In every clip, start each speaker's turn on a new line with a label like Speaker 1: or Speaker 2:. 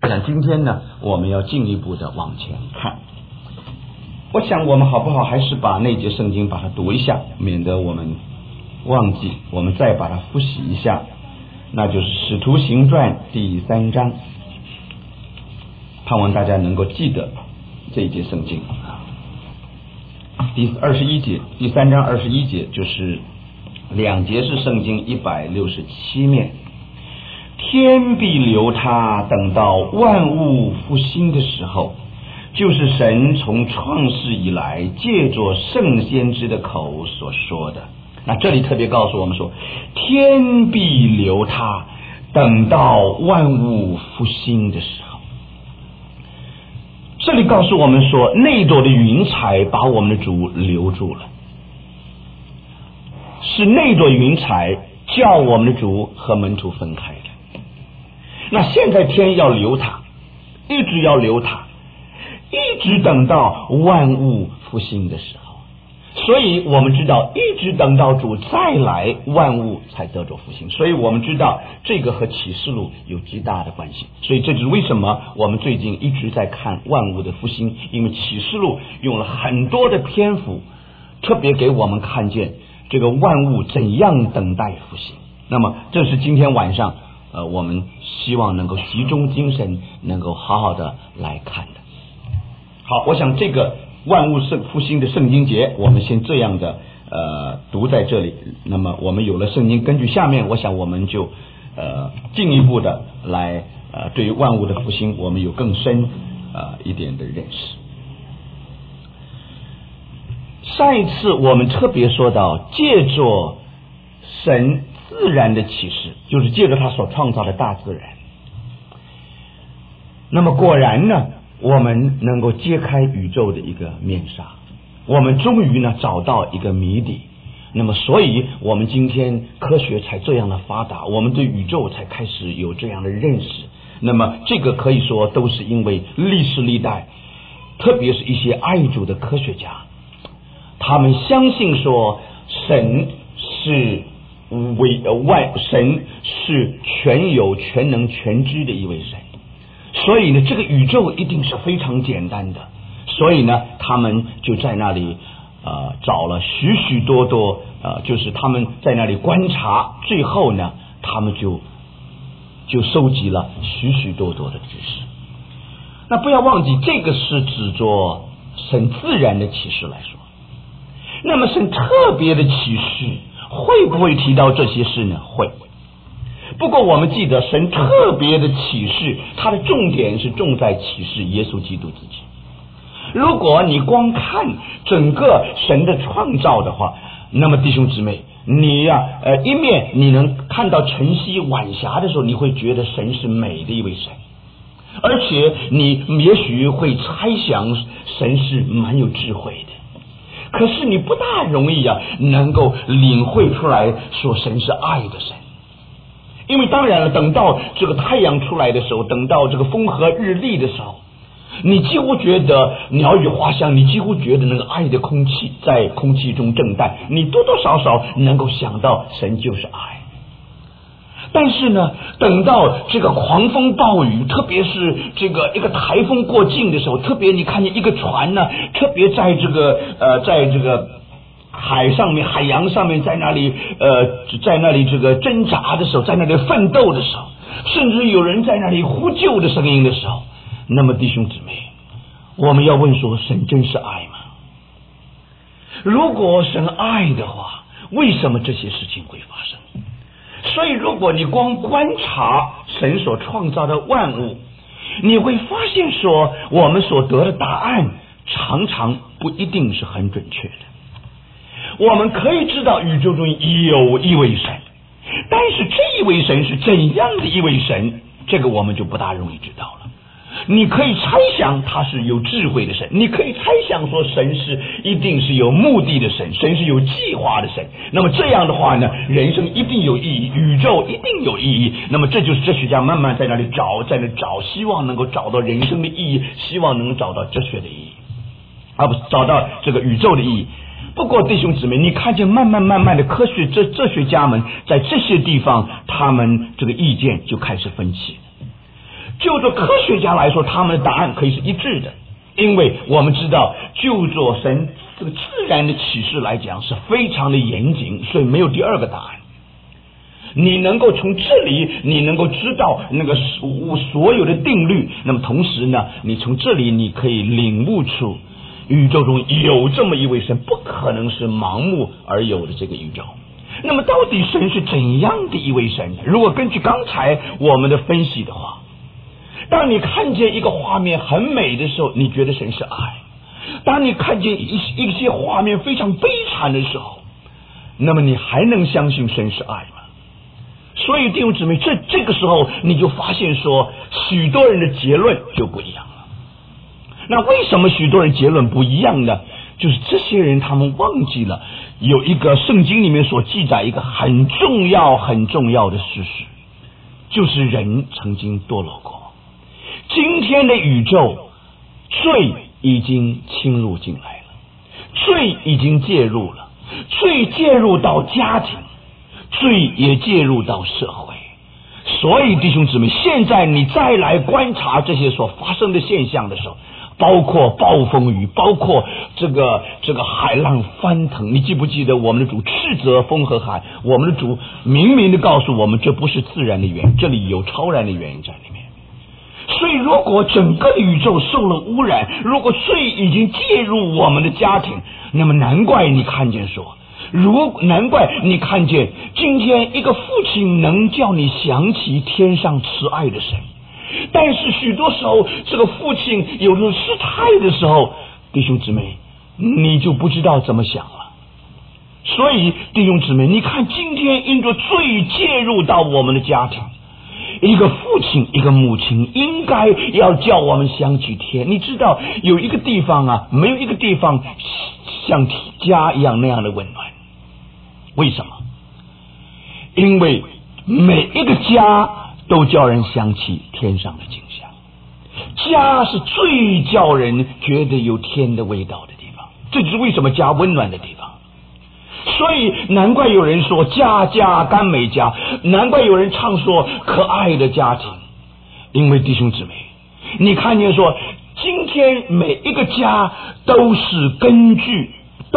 Speaker 1: 我想今天呢，我们要进一步的往前看。我想我们好不好还是把那节圣经把它读一下，免得我们忘记，我们再把它复习一下。那就是使徒行传第3章，盼望大家能够记得这一节圣经。第21节，第3章21节，就是2节是圣经167面。天必留他，等到万物复兴的时候，就是神从创世以来借着圣先知的口所说的。那这里特别告诉我们说，天必留他，等到万物复兴的时候。这里告诉我们说，那朵的云彩把我们的主留住了，是那朵云彩叫我们的主和门徒分开的。那现在天要留他，一直要留他，一直等到万物复兴的时候。所以我们知道，一直等到主再来，万物才得着复兴。所以我们知道这个和启示录有极大的关系。所以这就是为什么我们最近一直在看万物的复兴，因为启示录用了很多的篇幅，特别给我们看见这个万物怎样等待复兴。那么这是今天晚上我们希望能够集中精神，能够好好的来看的。好，我想这个万物复兴的圣经节，我们先这样的读在这里。那么我们有了圣经，根据下面，我想我们就进一步的来对于万物的复兴，我们有更深一点的认识。上一次我们特别说到，借着神自然的启示，就是借着他所创造的大自然。那么果然呢，我们能够揭开宇宙的一个面纱，我们终于呢找到一个谜底。那么所以我们今天科学才这样的发达，我们对宇宙才开始有这样的认识。那么这个可以说都是因为历史历代，特别是一些爱主的科学家，他们相信说神是神是全有全能全知的一位神，所以呢这个宇宙一定是非常简单的。所以呢他们就在那里找了许许多多就是他们在那里观察，最后呢他们就收集了许许多多的知识。那不要忘记，这个是指着神自然的启示来说。那么神特别的启示会不会提到这些事呢？会。不过我们记得，神特别的启示，它的重点是重在启示耶稣基督自己。如果你光看整个神的创造的话，那么弟兄姊妹，你一面你能看到晨曦晚霞的时候，你会觉得神是美的一位神，而且你也许会猜想神是蛮有智慧的。可是你不大容易能够领会出来说神是爱的神。因为当然了，等到这个太阳出来的时候，等到这个风和日丽的时候，你几乎觉得鸟语花香，你几乎觉得那个爱的空气在空气中震荡，你多多少少能够想到神就是爱。但是呢，等到这个狂风暴雨，特别是这个一个台风过境的时候，特别你看见一个船呢，特别在这个海上面、海洋上面，在那里这个挣扎的时候，在那里奋斗的时候，甚至有人在那里呼救的声音的时候，那么弟兄姊妹，我们要问说，神真是爱吗？如果神爱的话，为什么这些事情会发生？所以如果你光观察神所创造的万物，你会发现说，我们所得的答案常常不一定是很准确的。我们可以知道宇宙中有一位神，但是这一位神是怎样的一位神，这个我们就不大容易知道了。你可以猜想他是有智慧的神，你可以猜想说神是一定是有目的的神，神是有计划的神。那么这样的话呢，人生一定有意义，宇宙一定有意义。那么这就是哲学家慢慢在那里找，希望能够找到人生的意义，希望能够找到哲学的意义，而不是找到这个宇宙的意义。不过弟兄姊妹，你看见慢慢的科学哲学家们在这些地方，他们这个意见就开始分歧。 就做科学家来说，他们的答案可以是一致的，因为我们知道就做神这个自然的启示来讲是非常的严谨，所以没有第二个答案。你能够从这里你能够知道那个所有的定律，那么同时呢，你从这里你可以领悟出宇宙中有这么一位神，不可能是盲目而有的这个宇宙。那么到底神是怎样的一位神呢？如果根据刚才我们的分析的话，当你看见一个画面很美的时候，你觉得神是爱；当你看见一些画面非常悲惨的时候，那么你还能相信神是爱吗？所以弟兄姊妹，这个时候你就发现说，许多人的结论就不一样了。那为什么许多人结论不一样呢？就是这些人他们忘记了有一个圣经里面所记载一个很重要的事实，就是人曾经堕落过。今天的宇宙罪已经侵入进来了，罪已经介入了，罪介入到家庭，罪也介入到社会。所以弟兄姊妹，现在你再来观察这些所发生的现象的时候，包括暴风雨，包括这个海浪翻腾，你记不记得我们的主斥责风和海？我们的主明明的告诉我们，这不是自然的原因，这里有超然的原因在里面。所以如果整个宇宙受了污染，如果罪已经介入我们的家庭，那么难怪你看见说，难怪你看见今天一个父亲能叫你想起天上慈爱的神，但是许多时候这个父亲有了失态的时候，弟兄姊妹你就不知道怎么想了。所以弟兄姊妹，你看今天因着罪介入到我们的家庭，一个父亲一个母亲应该要叫我们想起天。你知道有一个地方啊，没有一个地方像家一样那样的温暖。为什么？因为每一个家都叫人想起天上的景象，家是最叫人觉得有天的味道的地方，这就是为什么家温暖的地方。所以难怪有人说家家甘美家，难怪有人唱说可爱的家庭。因为弟兄姊妹，你看见说今天每一个家都是根据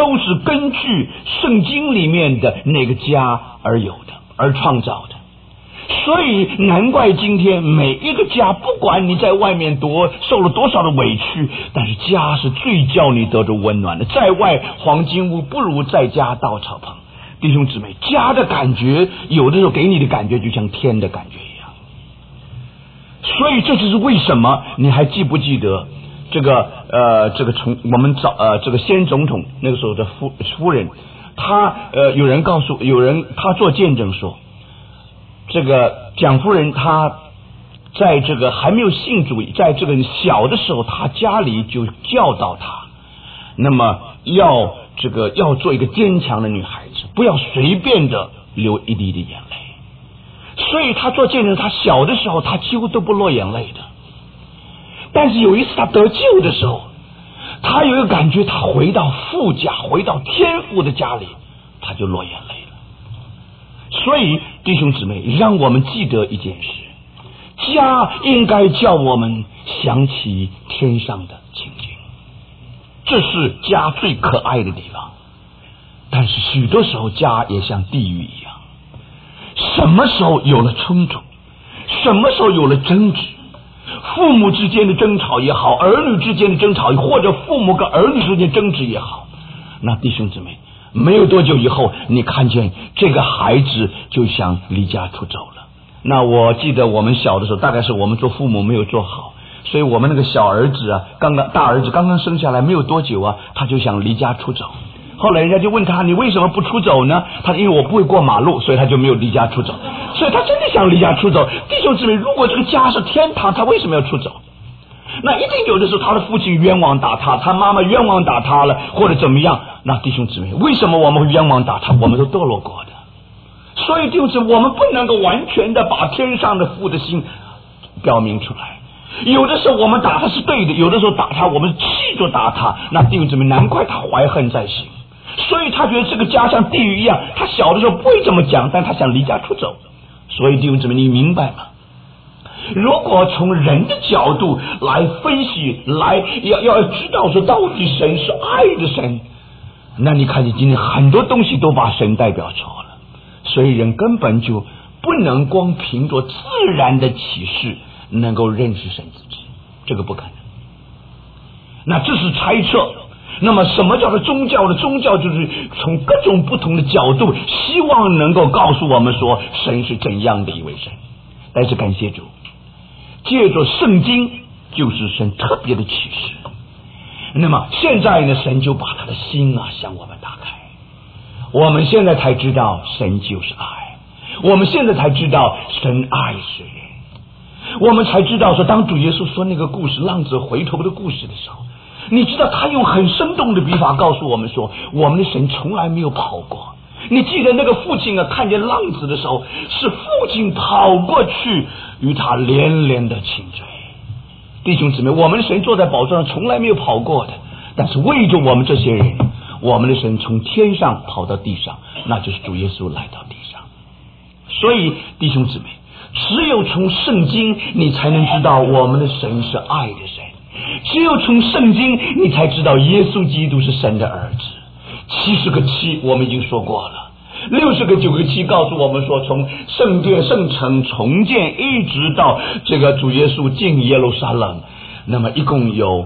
Speaker 1: 圣经里面的那个家而有的，而创造的。所以难怪今天每一个家，不管你在外面受了多少的委屈，但是家是最叫你得着温暖的。在外黄金屋不如在家稻草棚。弟兄姊妹，家的感觉有的时候给你的感觉就像天的感觉一样。所以这就是为什么你还记不记得这个从我们这个先总统那个时候的夫人，有人他做见证说，这个蒋夫人她在这个还没有信主，在这个小的时候，她家里就教导她，那么要做一个坚强的女孩子，不要随便的流一滴的眼泪。所以她做见证，她小的时候她几乎都不落眼泪的。但是有一次她得救的时候，她有一个感觉，她回到父家，回到天父的家里，她就落眼泪了。所以弟兄姊妹，让我们记得一件事，家应该叫我们想起天上的情景，这是家最可爱的地方。但是许多时候家也像地狱一样，什么时候有了冲突，什么时候有了争执，父母之间的争吵也好，儿女之间的争吵，或者父母跟儿女之间争执也好，那弟兄姊妹，没有多久以后，你看见这个孩子就想离家出走了。那我记得我们小的时候，大概是我们做父母没有做好，所以我们那个小儿子啊，大儿子刚刚生下来没有多久啊，他就想离家出走。后来人家就问他，你为什么不出走呢？他说因为我不会过马路，所以他就没有离家出走。所以他真的想离家出走。弟兄姊妹，如果这个家是天堂，他为什么要出走？那一定有的时候他的父亲冤枉打他，他妈妈冤枉打他了，或者怎么样。那弟兄姊妹，为什么我们会冤枉打他？我们都堕落过的。所以弟兄姊妹，我们不能够完全的把天上的父的心表明出来。有的时候我们打他是对的，有的时候打他我们气就打他。那弟兄姊妹，难怪他怀恨在心，所以他觉得这个家像地狱一样。他小的时候不会这么讲，但他想离家出走。所以弟兄姊妹，你明白吗？ 如果从人的角度来分析，要知道说到底神是爱的神，那你看你今天很多东西都把神代表错了，所以人根本就不能光凭着自然的启示能够认识神自己，这个不可能。那这是猜测。那么什么叫做宗教呢？宗教就是从各种不同的角度希望能够告诉我们说神是怎样的一位神。但是感谢主，借着圣经就是神特别的启示。那么现在呢，神就把他的心向我们打开，我们现在才知道神就是爱，我们现在才知道神爱世人，我们才知道说当主耶稣说那个故事浪子回头的故事的时候，你知道他用很生动的笔法告诉我们说，我们的神从来没有跑过。你记得那个父亲看见浪子的时候，是父亲跑过去与他连连的亲嘴。弟兄姊妹，我们的神坐在宝座上从来没有跑过的，但是为着我们这些人，我们的神从天上跑到地上，那就是主耶稣来到地上。所以弟兄姊妹，只有从圣经你才能知道我们的神是爱的神，只有从圣经你才知道耶稣基督是神的儿子。70个7我们已经说过了，60个9个7告诉我们说，从圣殿圣城重建一直到这个主耶稣进耶路撒冷，那么一共有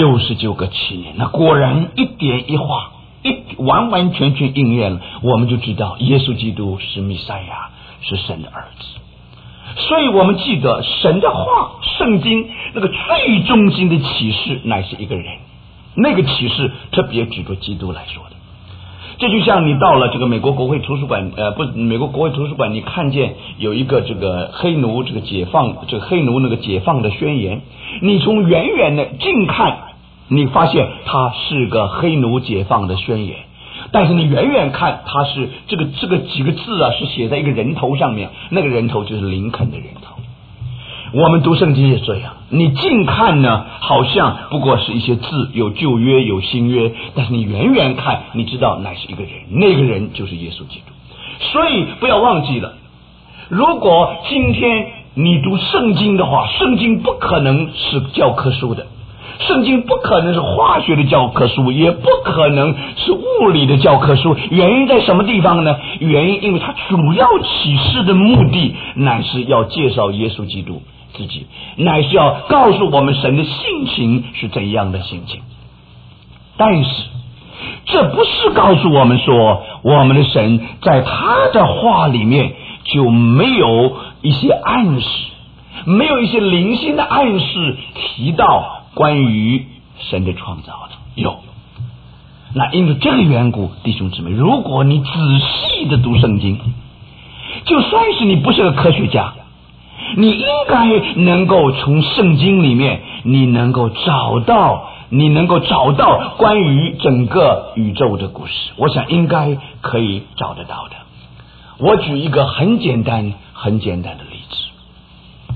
Speaker 1: 69个7年。那果然一点一画完完全全应验了，我们就知道耶稣基督是弥赛亚，是神的儿子。所以我们记得神的话，圣经那个最中心的启示乃是一个人，那个启示特别指着基督来说的。这就像你到了这个美国国会图书馆，美国国会图书馆，你看见有一个这个黑奴这个解放，这个黑奴那个解放的宣言，你从远远的近看，你发现它是个黑奴解放的宣言，但是你远远看，它是这个几个字是写在一个人头上面，那个人头就是林肯的人头。我们读圣经也这样，你近看呢，好像不过是一些字，有旧约有新约，但是你远远看，你知道乃是一个人，那个人就是耶稣基督。所以不要忘记了，如果今天你读圣经的话，圣经不可能是教科书的，圣经不可能是化学的教科书，也不可能是物理的教科书。原因在什么地方呢？原因因为它主要启示的目的乃是要介绍耶稣基督自己，乃是要告诉我们神的性情是怎样的性情。但是这不是告诉我们说我们的神在他的话里面就没有一些暗示，没有一些灵性的暗示提到关于神的创造的。有。那因为这个缘故，弟兄姊妹，如果你仔细的读圣经，就算是你不是个科学家，你应该能够从圣经里面你能够找到关于整个宇宙的故事，我想应该可以找得到的。我举一个很简单的例子。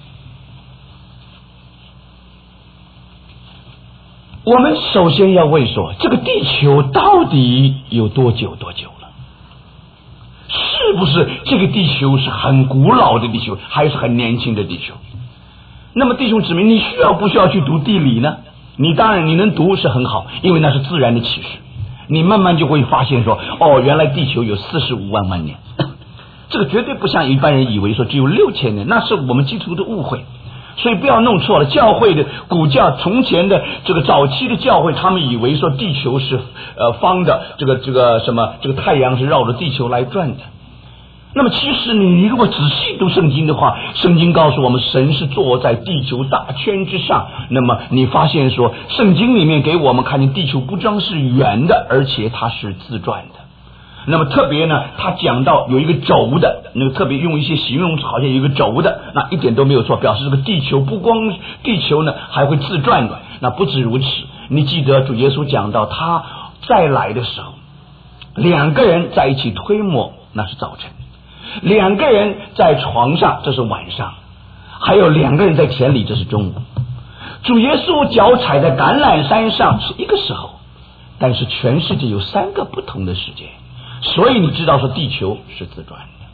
Speaker 1: 我们首先要问说，这个地球到底有多久了？是不是这个地球是很古老的地球，还是很年轻的地球？那么弟兄姊妹，你需要不需要去读地理呢？你当然你能读是很好，因为那是自然的启示。你慢慢就会发现说，原来地球有45万年。这个绝对不像一般人以为说只有6000年，那是我们基督徒的误会。所以不要弄错了，教会的古教从前的这个早期的教会，他们以为说地球是方的，这个太阳是绕着地球来转的。那么其实你如果仔细读圣经的话，圣经告诉我们神是坐在地球大圈之上。那么你发现说圣经里面给我们看见地球不光是圆的，而且它是自转的。那么特别呢，他讲到有一个轴的，那个特别用一些形容词，好像有一个轴的，那一点都没有错，表示这个地球不光地球呢还会自转的。那不止如此，你记得主耶稣讲到他再来的时候，2个人在一起推磨，那是早晨；2个人在床上，这是晚上；还有2个人在田里，这是中午。主耶稣脚踩在橄榄山上是一个时候，但是全世界有3个不同的时间。所以你知道说地球是自转的。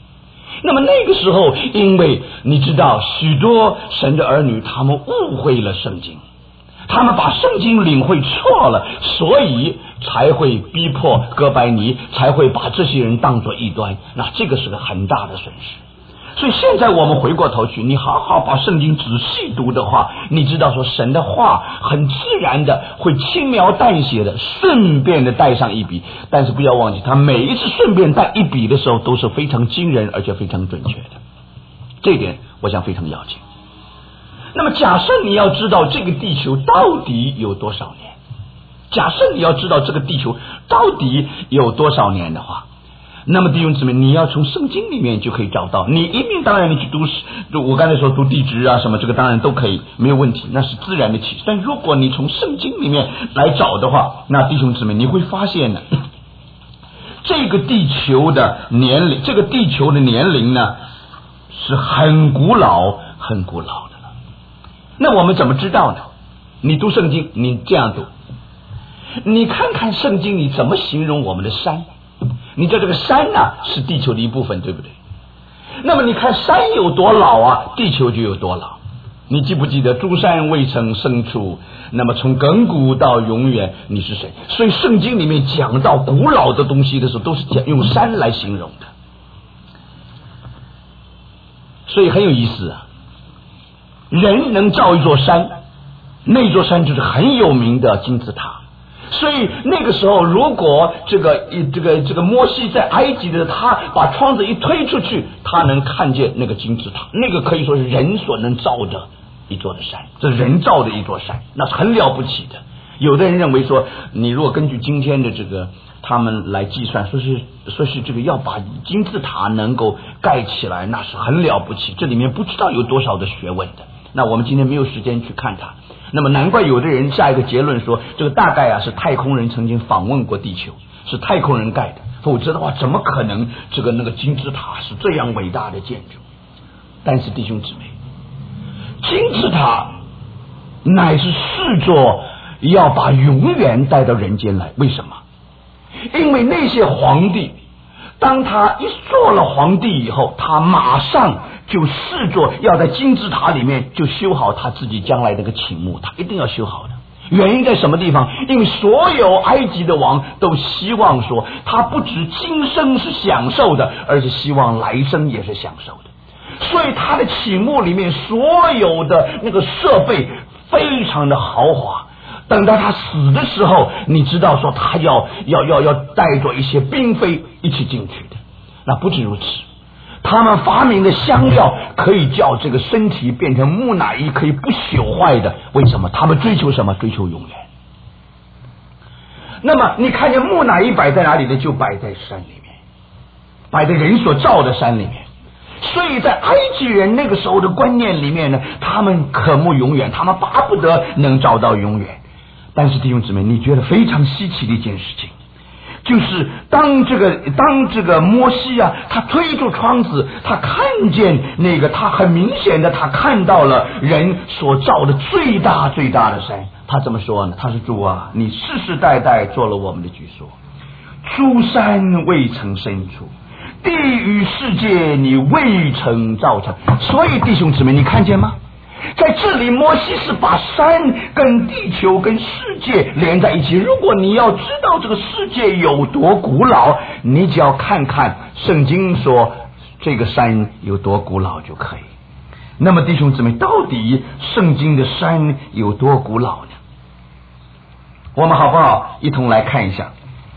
Speaker 1: 那么那个时候，因为你知道许多神的儿女他们误会了圣经，他们把圣经领会错了，所以才会逼迫哥白尼，才会把这些人当作异端。那这个是个很大的损失。所以现在我们回过头去，你好好把圣经仔细读的话，你知道说神的话很自然的会轻描淡写的顺便的带上一笔，但是不要忘记他每一次顺便带一笔的时候都是非常惊人而且非常准确的，这一点我想非常要紧。那么假设你要知道这个地球到底有多少年，假设你要知道这个地球到底有多少年的话，那么弟兄姊妹，你要从圣经里面就可以找到。你一面当然你去读，我刚才说读地质啊什么，这个当然都可以，没有问题，那是自然的启示。但如果你从圣经里面来找的话，那弟兄姊妹你会发现呢，这个地球的年龄，这个地球的年龄呢是很古老很古老的了。那我们怎么知道呢？你读圣经，你这样读，你看看圣经里怎么形容我们的山。你知道这个山是地球的一部分，对不对？那么你看山有多老啊，地球就有多老。你记不记得诸山未曾生出，那么从亘古到永远你是谁？所以圣经里面讲到古老的东西的时候，都是用山来形容的，所以很有意思啊。人能造一座山，那座山就是很有名的金字塔。所以那个时候，如果这个摩西在埃及的，他把窗子一推出去，他能看见那个金字塔，那个可以说是人所能造的一座的山，这人造的一座山，那是很了不起的。有的人认为说，你如果根据今天的这个他们来计算，说是这个要把金字塔能够盖起来，那是很了不起，这里面不知道有多少的学问的。那我们今天没有时间去看它。那么难怪有的人下一个结论说，这个大概是太空人曾经访问过地球，是太空人盖的，否则的话怎么可能那个金字塔是这样伟大的建筑？但是弟兄姊妹，金字塔乃是视作要把永远带到人间来。为什么？因为那些皇帝，当他一做了皇帝以后，他马上就视作要在金字塔里面就修好他自己将来那个寝墓，他一定要修好的。原因在什么地方？因为所有埃及的王都希望说，他不止今生是享受的，而且希望来生也是享受的。所以他的寝墓里面所有的那个设备非常的豪华。等到他死的时候，你知道说他要带着一些嫔妃一起进去的。那不止如此，他们发明的香料可以叫这个身体变成木乃伊，可以不朽坏的。为什么？他们追求什么？追求永远。那么你看见木乃伊摆在哪里呢？就摆在山里面，摆在人所造的山里面。所以在埃及人那个时候的观念里面呢，他们渴慕永远，他们巴不得能找到永远。但是弟兄姊妹，你觉得非常稀奇的一件事情，就是当这个摩西他推出窗子，他看见那个，他很明显的他看到了人所造的最大最大的山。他怎么说呢？他说：主啊，你世世代代做了我们的居所，诸山未曾生出，地与世界你未曾造成。所以弟兄姊妹，你看见吗？在这里摩西是把山跟地球跟世界连在一起。如果你要知道这个世界有多古老，你只要看看圣经说这个山有多古老就可以。那么弟兄姊妹，到底圣经的山有多古老呢？我们好不好一同来看一下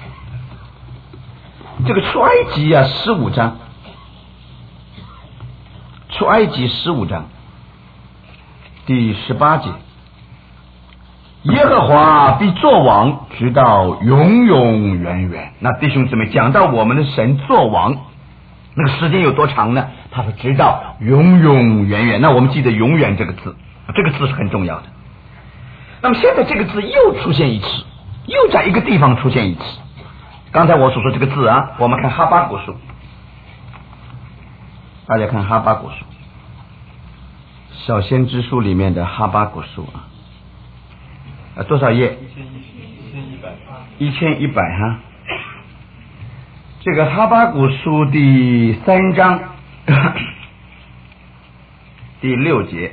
Speaker 1: 这个出埃及15章，出埃及15章第18节，耶和华必作王，直到永永远远。那弟兄姊妹，讲到我们的神作王，那个时间有多长呢？他说直到永永远远。那我们记得永远这个字，这个字是很重要的。那么现在这个字又出现一次，又在一个地方出现一次。刚才我所说这个字我们看哈巴谷书，大家看哈巴谷书，小先知书里面的哈巴谷书多少页？1100这个哈巴谷书第3章
Speaker 2: 第6节，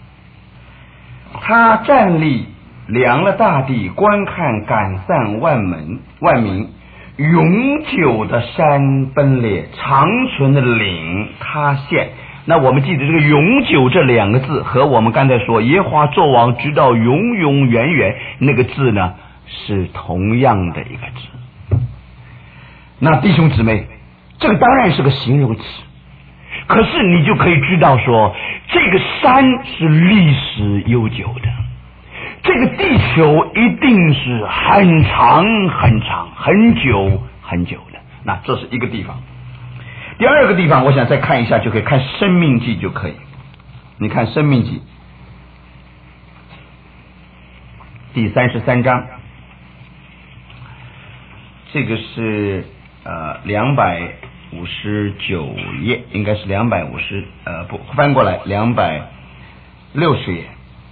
Speaker 2: 他站立量了大地，观看赶散万民，永久的山崩裂，长存的岭塌陷。那我们记得这个永久这2个字和我们刚才说耶和华作王直到永永远远那个字呢是同样的一个字。那弟兄姊妹，这个当然是个形容词，可是你就可以知道说这个山是历史悠久的，这个地球一定是很长很长很久很久的。那这是一个地方。第2个地方我想再看一下，就可以看申命记就可以。你看申命记第33章，这个是259页，应该是250不翻过来260页。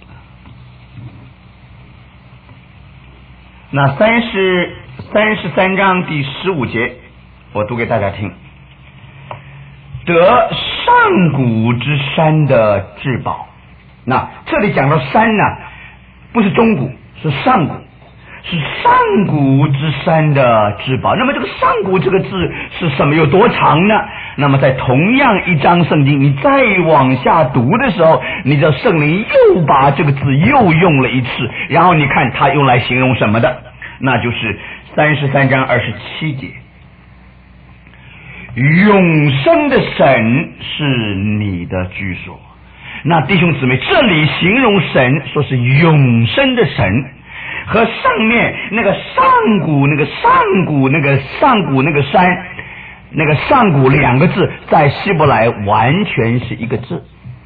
Speaker 2: 那33章第15节我读给大家听。得上古之山的至宝。那这里讲到山呢，不是中古，是上古，是上古之山的至宝。那么这个上古这个字是什么，有多长呢？那么在同样一章圣经你再往下读的时候，你知道圣灵又把这个字又用了一次，然后你看它用来形容什么的，那就是33章27节，永生的神是你的居所。那弟兄姊妹，这里形容神说是永生的神，和上面那个上古那个山那个上古2个字在希伯来完全是一个字。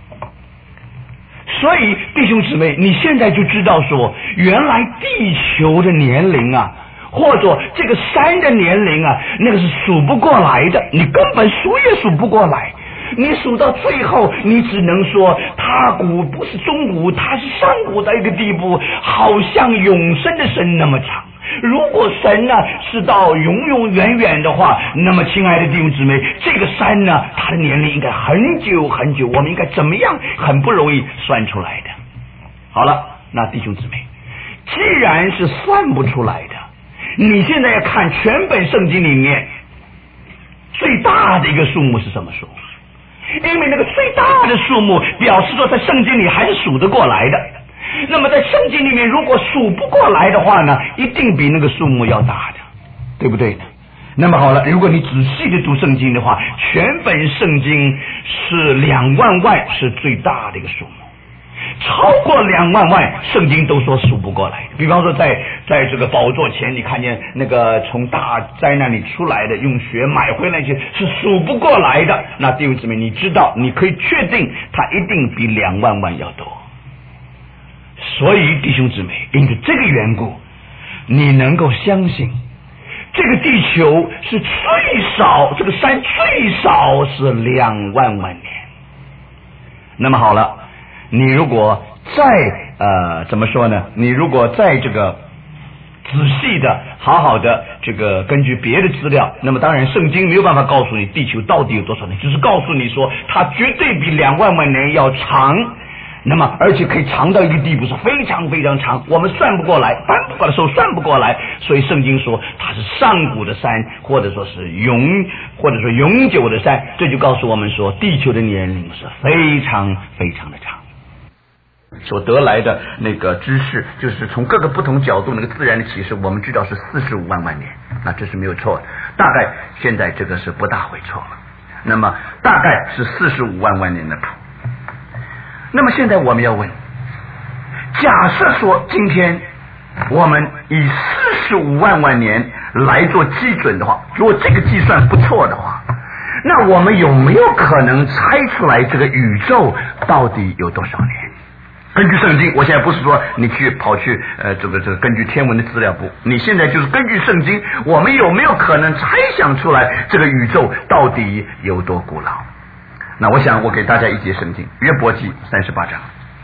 Speaker 2: 所以弟兄姊妹，你现在就知道说原来地球的年龄啊，或者这个山的年龄啊，那个是数不过来的，你根本数也数不过来。你数到最后，你只能说它古不是中古，它是上古的一个地步，好像永生的神那么长。如果神呢是到永永远远的话，那么亲爱的弟兄姊妹，这个山呢它的年龄应该很久很久，我们应该怎么样很不容易算出来的。好了，那弟兄姊妹，既然是算不出来的，你现在要看全本圣经里面最大的一个数目是什么数？因为那个最大的数目表示说在圣经里还是数得过来的。那么在圣经里面如果数不过来的话呢，一定比那个数目要大的，对不对呢？那么好了，如果你仔细的读圣经的话，全本圣经是2万万是最大的一个数目，超过2万万圣经都说数不过来。比方说在这个宝座前，你看见那个从大灾难里出来的用血买回来去是数不过来的。那弟兄姊妹，你知道你可以确定它一定比2万万要多。所以弟兄姊妹，因着这个缘故，你能够相信这个地球是最少，这个山最少是2万万年。那么好了，你如果再怎么说呢？你如果再这个仔细的、好好的这个根据别的资料，那么当然圣经没有办法告诉你地球到底有多少年，只是告诉你说它绝对比2万万年要长。那么而且可以长到一个地步，是非常非常长，我们算不过来，搬不过来，手算不过来。所以圣经说它是上古的山，或者说永久的山，这就告诉我们说地球的年龄是非常非常的长。所得来的那个知识，就是从各个不同角度那个自然的启示，我们知道是45万万年，那这是没有错的。大概现在这个是不大会错了，那么大概是45万万年的谱。那么现在我们要问，假设说今天我们以45万万年来做基准的话，如果这个计算不错的话，那我们有没有可能猜出来这个宇宙到底有多少年？根据圣经，我现在不是说你跑去这个根据天文的资料部，你现在就是根据圣经，我们有没有可能猜想出来这个宇宙到底有多古老？那我想我给大家一节圣经，约伯记38章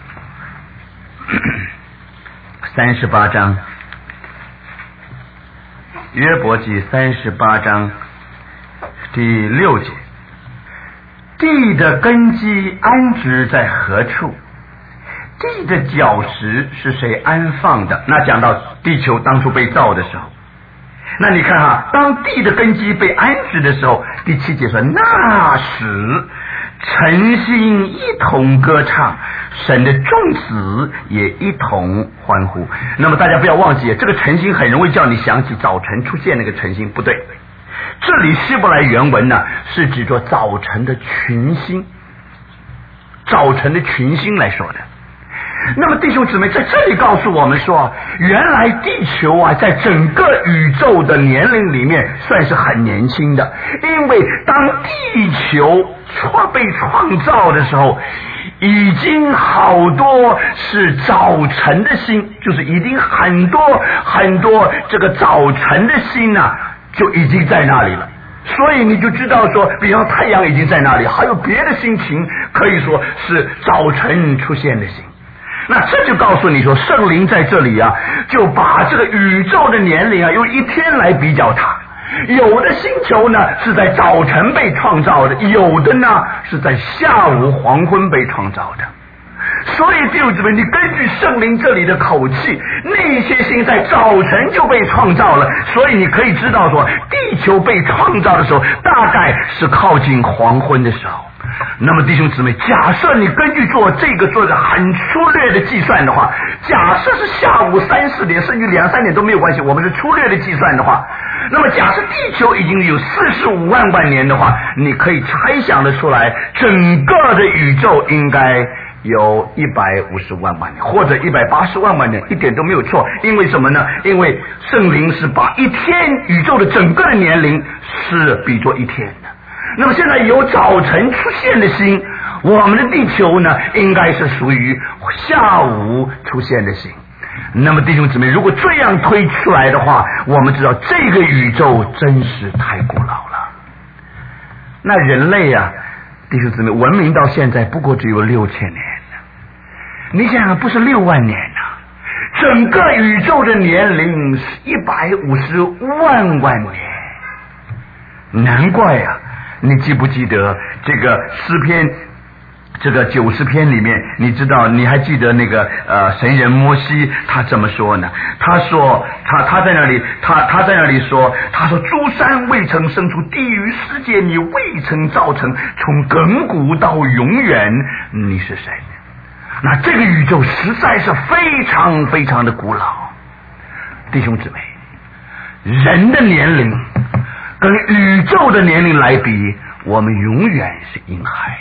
Speaker 2: 38章，约伯记38章第6节， 地的根基安置在何处？地的脚石是谁安放的？那讲到地球当初被造的时候，那你看啊，当地的根基被安置的时候，第7节说，那时晨星一同歌唱，神的众子也一同欢呼。那么大家不要忘记，这个晨星很容易叫你想起早晨出现那个晨星，不对，这里希伯来原文呢是指着早晨的群星，早晨的群星来说的。那么弟兄姊妹，在这里告诉我们说，原来地球啊在整个宇宙的年龄里面算是很年轻的，因为当地球被创造的时候，已经好多是早晨的星，就是已经很多这个早晨的星啊就已经在那里了。所以你就知道说，比方太阳已经在那里，还有别的星群可以说是早晨出现的星。那这就告诉你说，圣灵在这里啊，就把这个宇宙的年龄啊用一天来比较它。有的星球呢是在早晨被创造的，有的呢是在下午黄昏被创造的。所以弟兄姊妹，你根据圣灵这里的口气，那些星在早晨就被创造了，所以你可以知道说，地球被创造的时候大概是靠近黄昏的时候。那么弟兄姊妹，假设你根据做个很粗略的计算的话，假设是下午3、4点甚至2、3点都没有关系，我们是粗略的计算的话，那么假设地球已经有45万年的话，你可以猜想得出来，整个的宇宙应该有150万年或者180万年，一点都没有错。因为什么呢？因为圣灵是把一天宇宙的整个的年龄是比作一天的。那么现在有早晨出现的星，我们的地球呢应该是属于下午出现的星。那么弟兄姊妹，如果这样推出来的话，我们知道这个宇宙真是太古老了。那人类啊，弟兄姊妹，文明到现在不过只有6000年，你想想，不是6万年啊，整个宇宙的年龄是150万年。难怪啊，你记不记得这个诗篇这个90篇里面，你知道，你还记得那个神人摩西他怎么说呢？他说他在那里他在那里说，他说诸山未曾生出，地狱世界你未曾造成，从亘古到永远你是神。那这个宇宙实在是非常非常的古老。弟兄姊妹，人的年龄跟宇宙的年龄来比，我们永远是婴孩。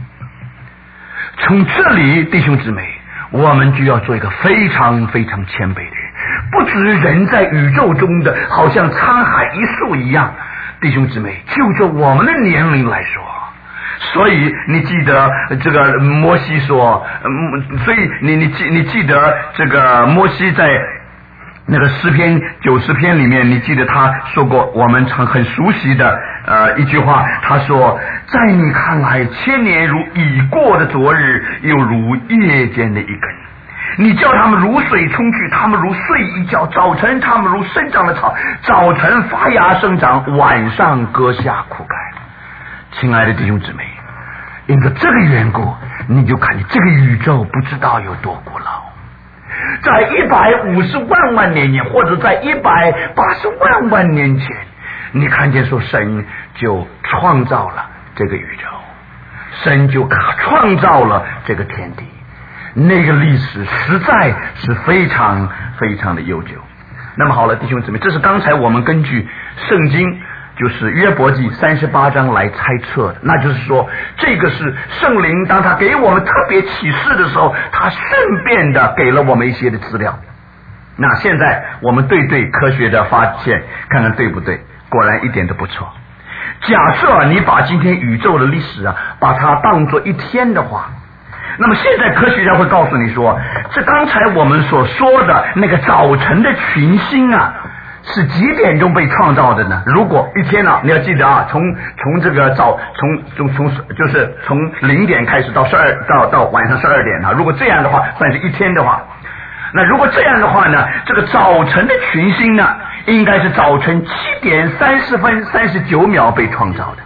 Speaker 2: 从这里，弟兄姊妹，我们就要做一个非常非常谦卑的人。不止人在宇宙中的好像沧海一粟一样，弟兄姊妹，就着我们的年龄来说，所以你记得这个摩西说，所以你记得这个摩西在那个诗篇90篇里面，你记得他说过我们很熟悉的一句话，他说，在你看来1000年如已过的昨日，又如夜间的一根，你叫他们如水冲去，他们如睡一觉，早晨他们如生长的草，早晨发芽生长，晚上割下枯干。亲爱的弟兄姊妹，因着这个缘故，你就看见这个宇宙不知道有多古老。在150万年前，或者在180万年前，你看见说神就创造了这个宇宙，神就创造了这个天地，那个历史实在是非常非常的悠久。那么好了，弟兄姊妹，这是刚才我们根据圣经就是约伯记38章来猜测的，那就是说，这个是圣灵当他给我们特别启示的时候，他顺便的给了我们一些的资料。那现在我们对科学的发现看看对不对，果然一点都不错。假设你把今天宇宙的历史啊，把它当作一天的话，那么现在科学家会告诉你说，这刚才我们所说的那个早晨的群星啊，是几点钟被创造的呢？如果一天啊，你要记得啊，从这个就是从0点开始到到晚上12点啊。如果这样的话，算是一天的话，那如果这样的话呢，这个早晨的群星呢，应该是早晨7点30分39秒被创造的。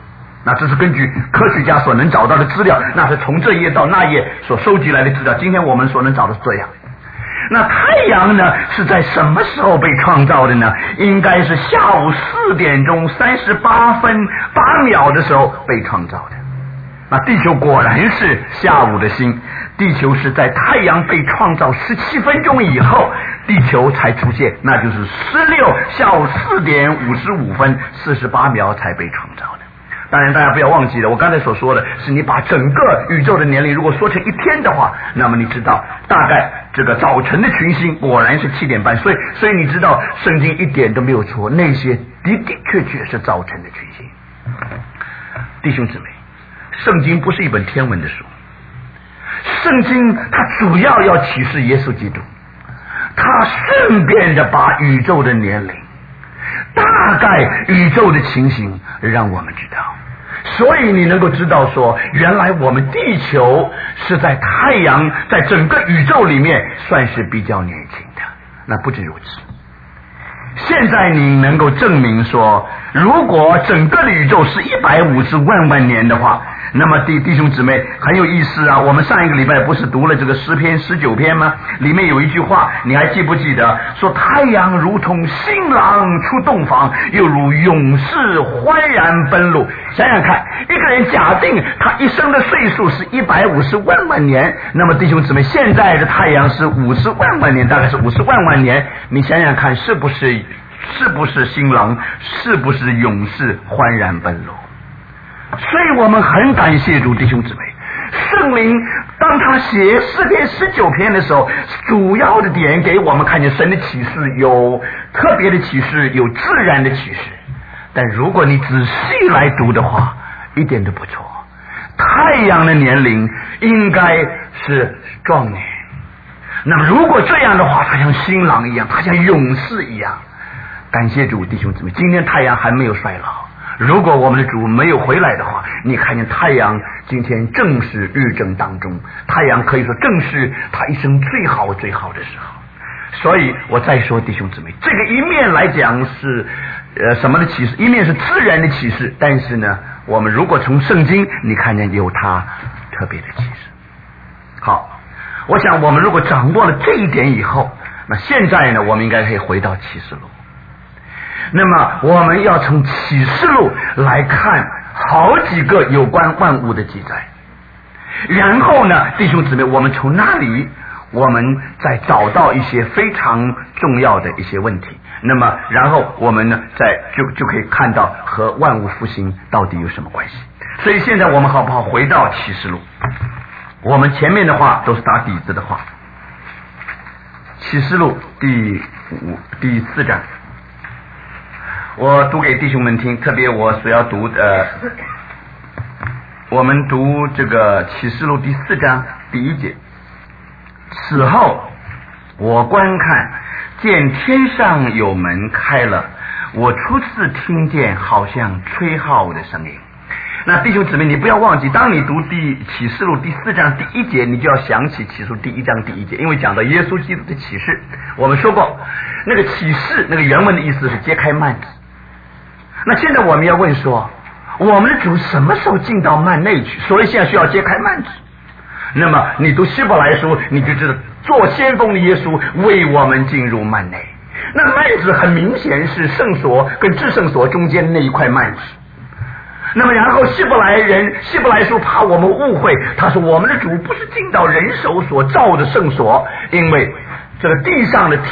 Speaker 2: 那这是根据科学家所能找到的资料，那是从这页到那页所收集来的资料。今天我们所能找的是这样。那太阳呢是在什么时候被创造的呢？应该是下午4点钟38分8秒的时候被创造的。那地球果然是下午的星，地球是在太阳被创造17分钟以后，地球才出现，那就是下午4点55分48秒才被创造的。当然大家不要忘记了，我刚才所说的是你把整个宇宙的年龄如果说成一天的话，那么你知道大概这个早晨的群星果然是7点半，所以你知道圣经一点都没有错，那些的确是早晨的群星。弟兄姊妹，圣经不是一本天文的书，圣经它主要要启示耶稣基督，它顺便的把宇宙的年龄大概宇宙的情形让我们知道，所以你能够知道说，原来我们地球是在太阳在整个宇宙里面算是比较年轻的。那不止如此，现在你能够证明说，如果整个的宇宙是150万年的话，那么弟兄姊妹很有意思啊。我们上一个礼拜不是读了这个诗篇19篇吗？里面有一句话你还记不记得，说太阳如同新郎出洞房，又如勇士欢然奔路。想想看，一个人假定他一生的岁数是150万年，那么弟兄姊妹，现在的太阳是50万年，大概是50万年，你想想看，是不是新郎，是不是勇士欢然奔路？所以我们很感谢主，弟兄姊妹，圣灵当他写诗篇19篇的时候，主要的点给我们看见神的启示，有特别的启示，有自然的启示。但如果你仔细来读的话，一点都不错，太阳的年龄应该是壮年。那么如果这样的话，他像新郎一样，他像勇士一样。感谢主，弟兄姊妹，今天太阳还没有衰老。如果我们的主没有回来的话，你看见太阳今天正是日正当中，太阳可以说正是他一生最好的时候。所以我再说，弟兄姊妹，这个一面来讲是什么的启示，一面是自然的启示，但是呢，我们如果从圣经你看见有它特别的启示。好，我想我们如果掌握了这一点以后，那现在呢，我们应该可以回到启示录。那么我们要从启示录来看好几个有关万物的记载，然后呢，弟兄姊妹，我们从那里我们再找到一些非常重要的一些问题，那么然后我们呢就可以看到和万物复兴到底有什么关系。所以现在我们好不好回到启示录，我们前面的话都是打底子的话。启示录第4章，我读给弟兄们听，特别我所要读的，我们读这个启示录第4章第1节。此后我观看，见天上有门开了，我初次听见好像吹号的声音。那弟兄姊妹，你不要忘记，当你读启示录第4章第1节，你就要想起启示录第1章第1节，因为讲到耶稣基督的启示。我们说过，那个启示那个原文的意思是揭开幔子。那现在我们要问说，我们的主什么时候进到幔内去？所以现在需要揭开幔子。那么你读希伯来书，你就知道做先锋的耶稣为我们进入幔内。那幔子很明显是圣所跟至圣所中间那一块幔子。那么然后希伯来书怕我们误会，他说我们的主不是进到人手所造的圣所，因为这个地上的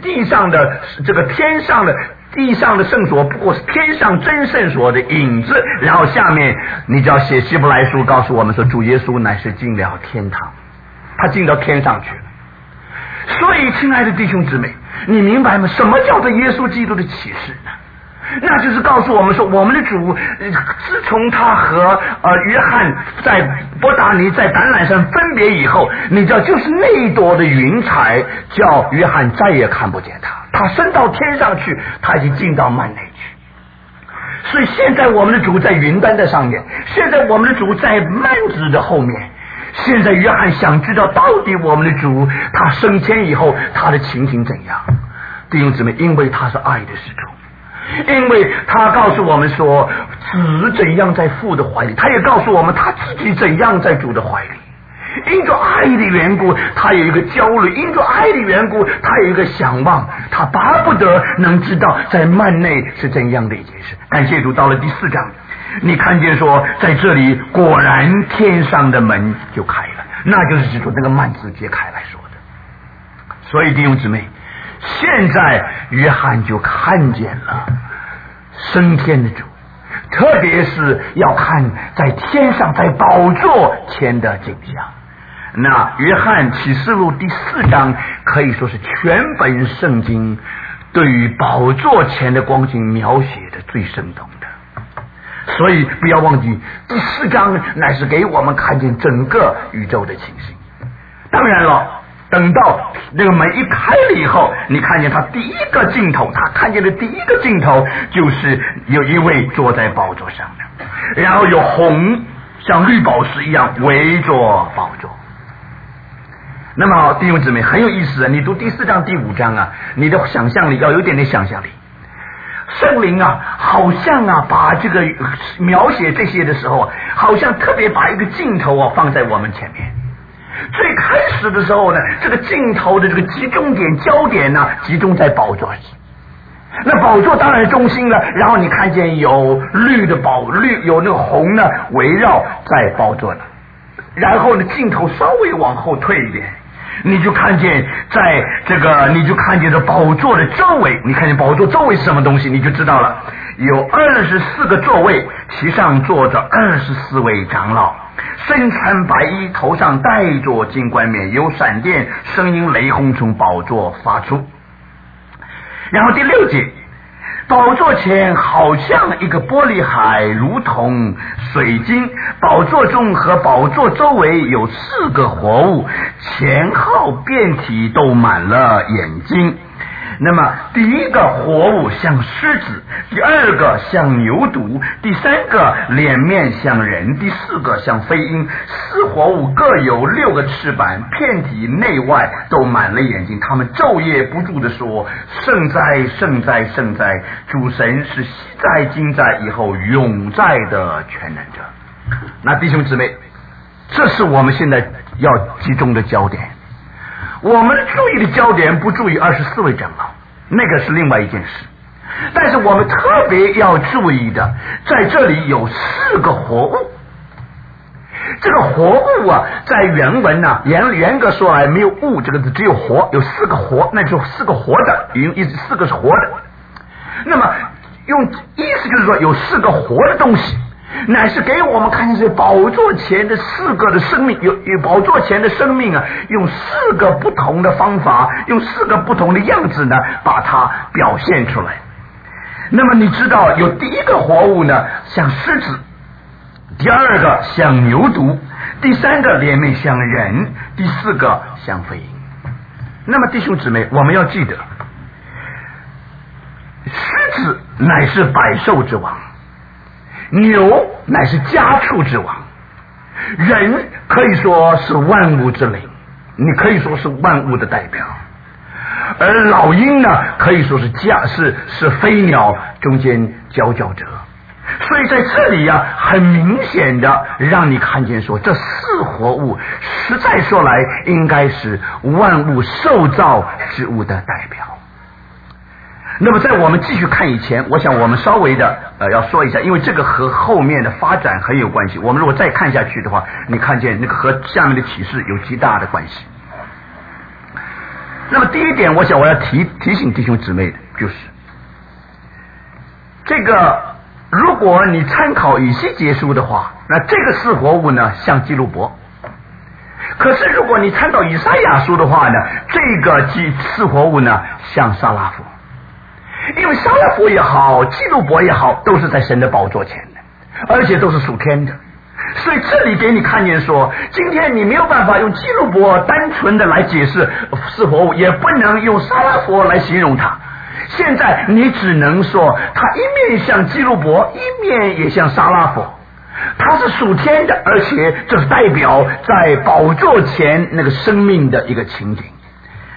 Speaker 2: 圣所不过是天上真圣所的影子。然后下面你就要写希伯来书告诉我们说，主耶稣乃是进了天堂，他进到天上去了。所以亲爱的弟兄姊妹，你明白吗？什么叫做耶稣基督的启示呢？那就是告诉我们说，我们的主自从他和约翰在伯达尼在橄榄山分别以后，你知道就是那一朵的云彩叫约翰再也看不见他升到天上去，他已经进到幔内去。所以现在我们的主在云端的上面，现在我们的主在幔子的后面。现在约翰想知道到底我们的主他升天以后他的情形怎样。弟兄姊妹，因为他是爱的使徒， 因为他告诉我们说子怎样在父的怀里，他也告诉我们他自己怎样在主的怀里。因着爱的缘故，他有一个焦虑；因着爱的缘故，他有一个想望，他巴不得能知道在幔内是怎样的一件事。感谢主，到了第4章，你看见说在这里果然天上的门就开了，那就是指出那个幔子揭开来说的。所以弟兄姊妹，现在约翰就看见了升天的主，特别是要看在天上在宝座前的景象。那约翰启示录第4章可以说是全本圣经对于宝座前的光景描写的最生动的，所以不要忘记第4章乃是给我们看见整个宇宙的情形。当然了，等到那个门一开了以后，你看见他第一个镜头，他看见的第一个镜头就是有一位坐在宝座上的，然后有红像绿宝石一样围着宝座。那么好，弟兄姊妹，很有意思啊！你读第4章第5章啊，你的想象力要有一点点想象力。圣灵啊，好像啊，把这个描写这些的时候啊，好像特别把一个镜头啊放在我们前面。最开始的时候呢，这个镜头的这个集中点、焦点呢，集中在宝座上。那宝座当然中心了，然后你看见有绿的有那个红呢围绕在宝座了，然后呢镜头稍微往后退一点，你就看见在这个，你就看见这宝座的周围，你看见宝座周围是什么东西，你就知道了。有24个座位，其上坐着24位长老，身穿白衣，头上戴着金冠冕，有闪电、声音、雷轰从宝座发出。然后第6节，宝座前好像一个玻璃海，如同水晶，宝座中和宝座周围有4个活物，前后遍体都满了眼睛。那么第一个活物像狮子，第2个像牛犊，第3个脸面像人，第4个像飞鹰。4活物各有6个翅膀，遍体内外都满了眼睛。他们昼夜不住地说：圣哉，圣哉，圣哉！主神是昔在、今在、以后永在的全能者。那弟兄姊妹，这是我们现在要集中的焦点。我们注意的焦点不注意24位长老，那个是另外一件事。但是我们特别要注意的，在这里有4个活物。这个活物啊，在原文呢，严格说来没有物这个字，只有活，有4个活，那就4个活的，意思4个是活的。那么意思就是说有4个活的东西，乃是给我们看见是宝座前的4个的生命，有宝座前的生命啊，用4个不同的方法，用4个不同的样子呢，把它表现出来。那么你知道，有第一个活物呢，像狮子；第2个像牛犊；第3个脸面像人；第4个像飞鹰。那么弟兄姊妹，我们要记得，狮子乃是百兽之王，牛乃是家畜之王，人可以说是万物之灵，你可以说是万物的代表，而老鹰呢，可以说是飞鸟中间佼佼者。所以在这里啊，很明显的让你看见说，这4活物实在说来应该是万物受造之物的代表。那么在我们继续看以前，我想我们稍微的要说一下，因为这个和后面的发展很有关系。我们如果再看下去的话，你看见那个和下面的启示有极大的关系。那么第一点，我想我要提醒弟兄姊妹的就是，这个如果你参考以西结书的话，那这个4活物呢像基路伯。可是如果你参考以赛亚书的话呢，这个4活物呢像撒拉弗。因为撒拉弗也好，基路伯也好，都是在神的宝座前的，而且都是属天的。所以这里给你看见说，今天你没有办法用基路伯单纯的来解释4活物，也不能用撒拉弗来形容它。现在你只能说，它一面像基路伯，一面也像撒拉弗。它是属天的，而且这是代表在宝座前那个生命的一个情景。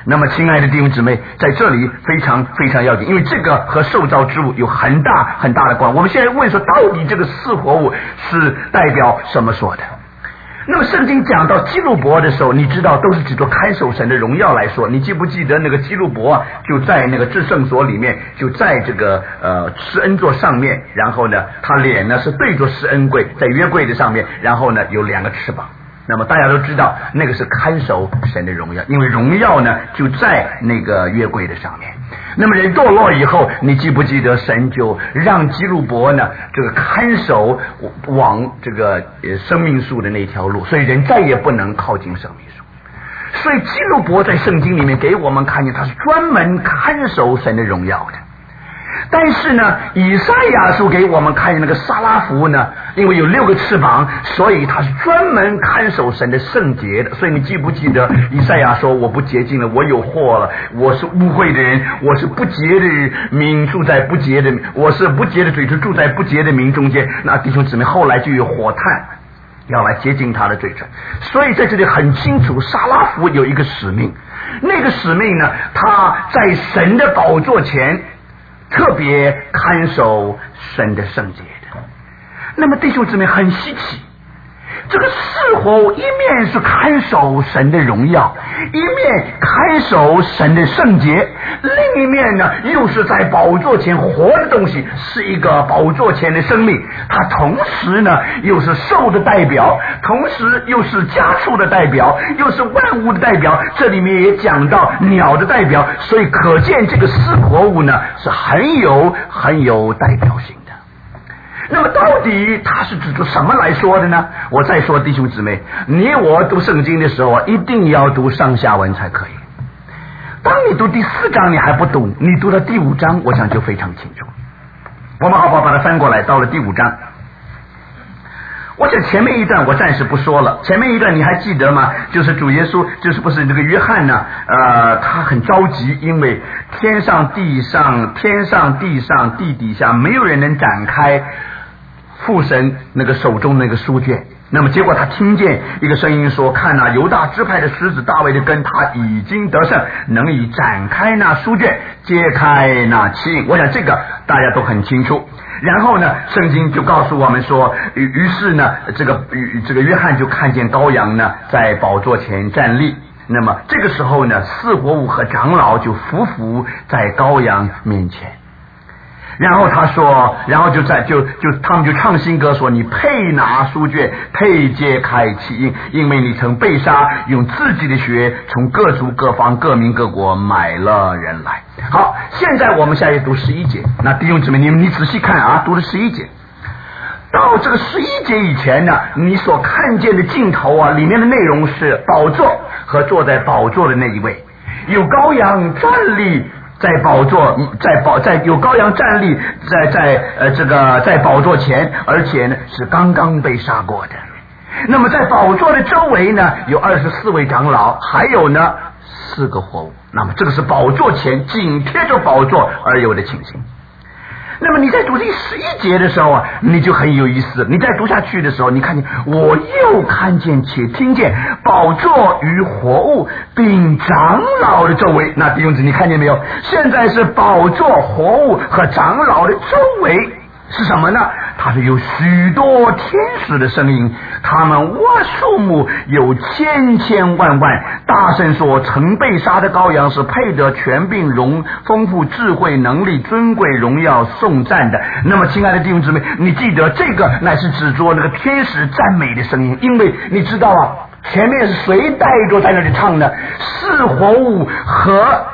Speaker 2: 那么亲爱的弟兄姊妹，在这里非常非常要紧，因为这个和受造之物有很大很大的关。我们现在问说，到底这个四活物是代表什么说的？那么圣经讲到基路伯的时候，你知道都是指着看守神的荣耀来说。你记不记得那个基路伯就在那个至圣所里面，就在这个施恩座上面，然后呢他脸呢是对着施恩柜，在约柜的上面，然后呢有2个翅膀。那么大家都知道那个是看守神的荣耀，因为荣耀呢就在那个约柜的上面。那么人堕落以后，你记不记得神就让基路伯呢这个看守往这个生命树的那条路，所以人再也不能靠近生命树。所以基路伯在圣经里面给我们看见他是专门看守神的荣耀的。但是呢，以赛亚书给我们看见那个撒拉弗呢，因为有6个翅膀，所以他是专门看守神的圣洁的。所以你记不记得以赛亚说，我不洁净了，我有祸了，我是污秽的人，我是不洁的民，住在不洁的，我是不洁的嘴唇，住在不洁的民中间。那弟兄姊妹，后来就有火炭要来洁净他的嘴唇。所以在这里很清楚，撒拉弗有一个使命，那个使命呢，他在神的宝座前特别看守神的圣洁的。那么弟兄姊妹，很稀奇，这个四活物一面是看守神的荣耀，一面看守神的圣洁，另一面呢又是在宝座前活的东西，是一个宝座前的生命。它同时呢又是兽的代表，同时又是家畜的代表，又是万物的代表，这里面也讲到鸟的代表。所以可见这个四活物呢是很有代表性的。那么到底它是指出什么来说的呢？我再说，弟兄姊妹，你我读圣经的时候一定要读上下文才可以。当你读第4章你还不懂，你读到第5章我想就非常清楚。我们好不好把它翻过来，到了第5章。我想前面一段我暂时不说了，前面一段你还记得吗？就是主耶稣，就是不是这个约翰呢他很着急，因为天上地上地底下没有人能展开父神那个手中那个书卷。那么结果他听见一个声音说，看啊，犹大支派的狮子大卫的根，他已经得胜，能以展开那书卷，揭开那七印。我想这个大家都很清楚。然后呢，圣经就告诉我们说，于是呢这个约翰就看见羔羊呢在宝座前站立。那么这个时候呢，四活物和长老就匍匐在羔羊面前。然后他说，然后他们就唱新歌说，你配拿书卷，配揭开七印，因为你曾被杀，用自己的血从各族各方各民各国买了人来。好，现在我们下去读11节。那弟兄姊妹，你仔细看啊，读了11节。到这个11节以前呢，你所看见的镜头啊，里面的内容是宝座和坐在宝座的那一位，有羔羊站立在宝座，有羔羊站立在宝座前，而且呢是刚刚被杀过的。那么在宝座的周围呢有24位长老，还有呢4个活物。那么这个是宝座前紧贴着宝座而有的情形。那么你在读第11节的时候啊，你就很有意思。你在读下去的时候，你看见我又看见且听见宝座与活物并长老的周围。那弟兄姊妹，你看见没有？现在是宝座、活物和长老的周围是什么呢？它是有许多天使的声音，他们数目有千千万万，大声说，曾被杀的羔羊是配得权柄、丰富、智慧、能力、尊贵、荣耀、颂赞的。那么亲爱的弟兄姊妹，你记得这个乃是指着那个天使赞美的声音，因为你知道啊，前面是谁带着在那里唱呢？四活物和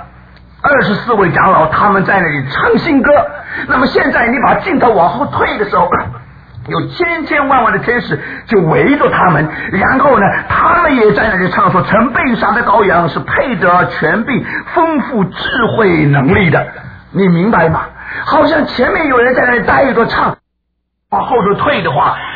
Speaker 2: 24位长老，他们在那里唱新歌。那么现在你把镜头往后退的时候，有千千万万的天使就围着他们，然后呢他们也在那里唱说，曾被杀的羔羊是配得权柄、丰富、智慧、能力的。你明白吗？好像前面有人在那里带着唱，往后头退的话，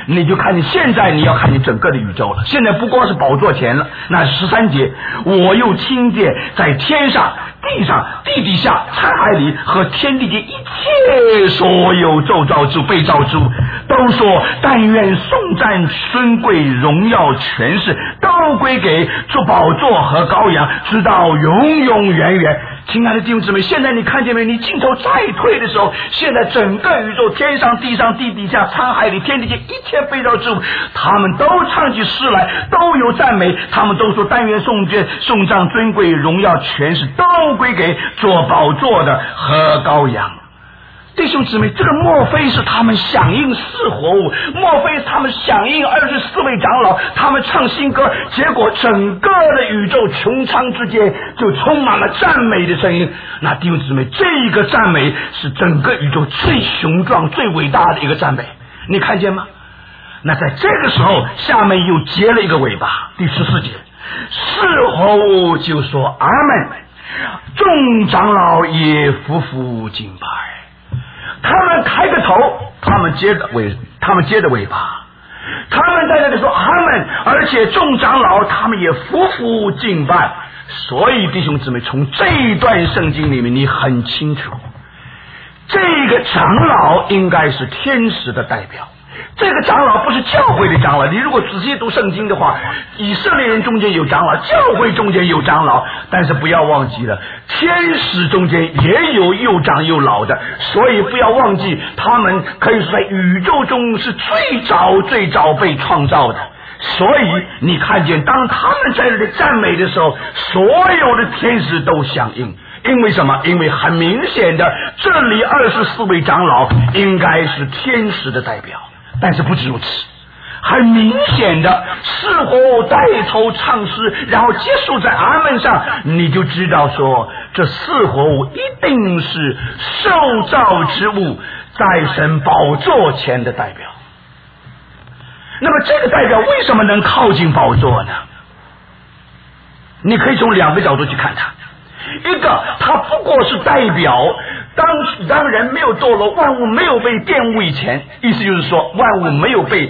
Speaker 2: 你就看见现在你要看见整个的宇宙了。现在不光是宝座前了，那13节，我又听见在天上、地上、地底下、沧海里和天地间一切所有受造之物、被造之物，都说：但愿颂赞、尊贵、荣耀、权势都归给做宝座和羔羊，直到永永远远。亲爱的弟兄姊妹，现在你看见没？你镜头再退的时候，现在整个宇宙，天上、地上、地底下、沧海里、天地间一切被造之物，他们都唱起诗来，都有赞美，他们都说：但愿颂赞、尊贵、荣耀、权势都归给做宝座的和羔羊。弟兄姊妹，这个莫非是他们响应四活物？莫非他们响应24位长老？他们唱新歌，结果整个的宇宙穹苍之间就充满了赞美的声音。那弟兄姊妹，这个赞美是整个宇宙最雄壮、最伟大的一个赞美，你看见吗？那在这个时候，下面又结了一个尾巴，第14节，四活物就说阿们，众长老也夫妇敬拜。他们开个头，他们接着尾巴，他们在那里说阿们，而且众长老他们也夫妇敬拜。所以弟兄姊妹，从这一段圣经里面你很清楚，这个长老应该是天使的代表，这个长老不是教会的长老。你如果仔细读圣经的话，以色列人中间有长老，教会中间有长老，但是不要忘记了，天使中间也有又长又老的，所以不要忘记，他们可以说在宇宙中是最早被创造的。所以你看见当他们在这里赞美的时候，所有的天使都响应。因为什么？因为很明显的，这里24位长老应该是天使的代表。但是不止如此，很明显的，四活物带头唱诗，然后结束在阿们上，你就知道说，这四活物一定是受造之物在神宝座前的代表。那么这个代表为什么能靠近宝座呢？你可以从2个角度去看它。一个，它不过是代表当人没有堕落，万物没有被玷污以前，意思就是说万物没有被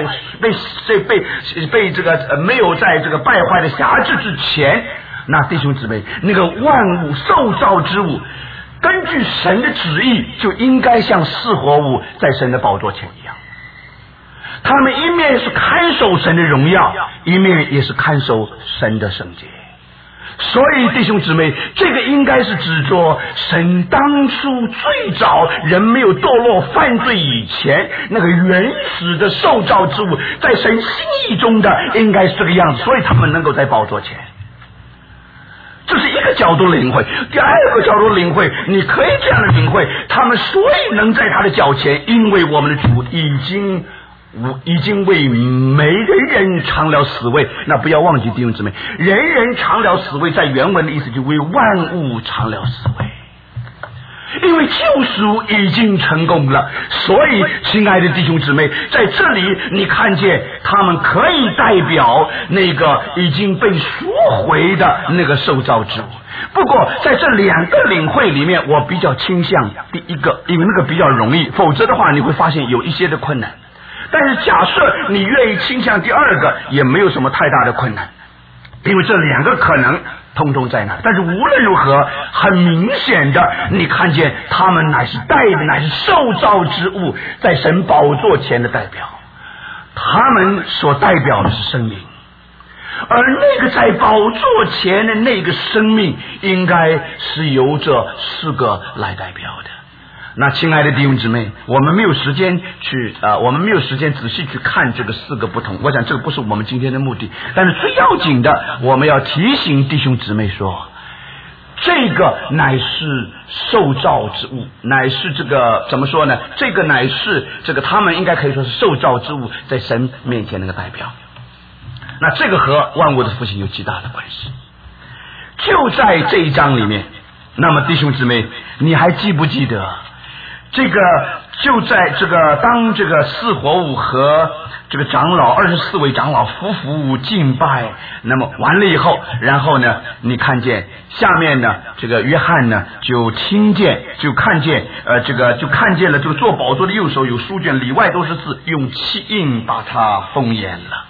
Speaker 2: 这个没有在这个败坏的辖制之前，那弟兄姊妹，那个万物受造之物根据神的旨意就应该像四活物在神的宝座前一样，他们一面是看守神的荣耀，一面也是看守神的圣洁。所以弟兄姊妹，这个应该是指着神当初最早人没有堕落犯罪以前那个原始的受造之物，在神心意中的应该是这个样子，所以他们能够在宝座前。这是一个角度领会。第二个角度领会，你可以这样的领会，他们所以能在他的脚前，因为我们的主已经为人尝了死味。那不要忘记弟兄姊妹，人尝了死味在原文的意思就为万物尝了死味，因为救赎已经成功了。所以亲爱的弟兄姊妹，在这里你看见他们可以代表那个已经被赎回的那个受造之物。不过在这2个领会里面，我比较倾向第一个，因为那个比较容易，否则的话你会发现有一些的困难。但是假设你愿意倾向第2个，也没有什么太大的困难，因为这2个可能通通在那。但是无论如何，很明显的你看见他们乃是受造之物在神宝座前的代表，他们所代表的是生命，而那个在宝座前的那个生命应该是由这4个来代表的。那亲爱的弟兄姊妹，我们没有时间仔细去看这个4个不同，我想这个不是我们今天的目的。但是最要紧的，我们要提醒弟兄姊妹说，这个乃是受造之物，乃是这个怎么说呢？这个乃是这个他们应该可以说是受造之物在神面前那个代表。那这个和万物的复兴有极大的关系。就在这一章里面，那么弟兄姊妹，你还记不记得这个就在这个当这个四活物和这个长老24位长老夫妇敬拜，那么完了以后，然后呢，你看见下面呢，这个约翰呢就看见了这个坐宝座的右手有书卷，里外都是字，用漆印把它封严了。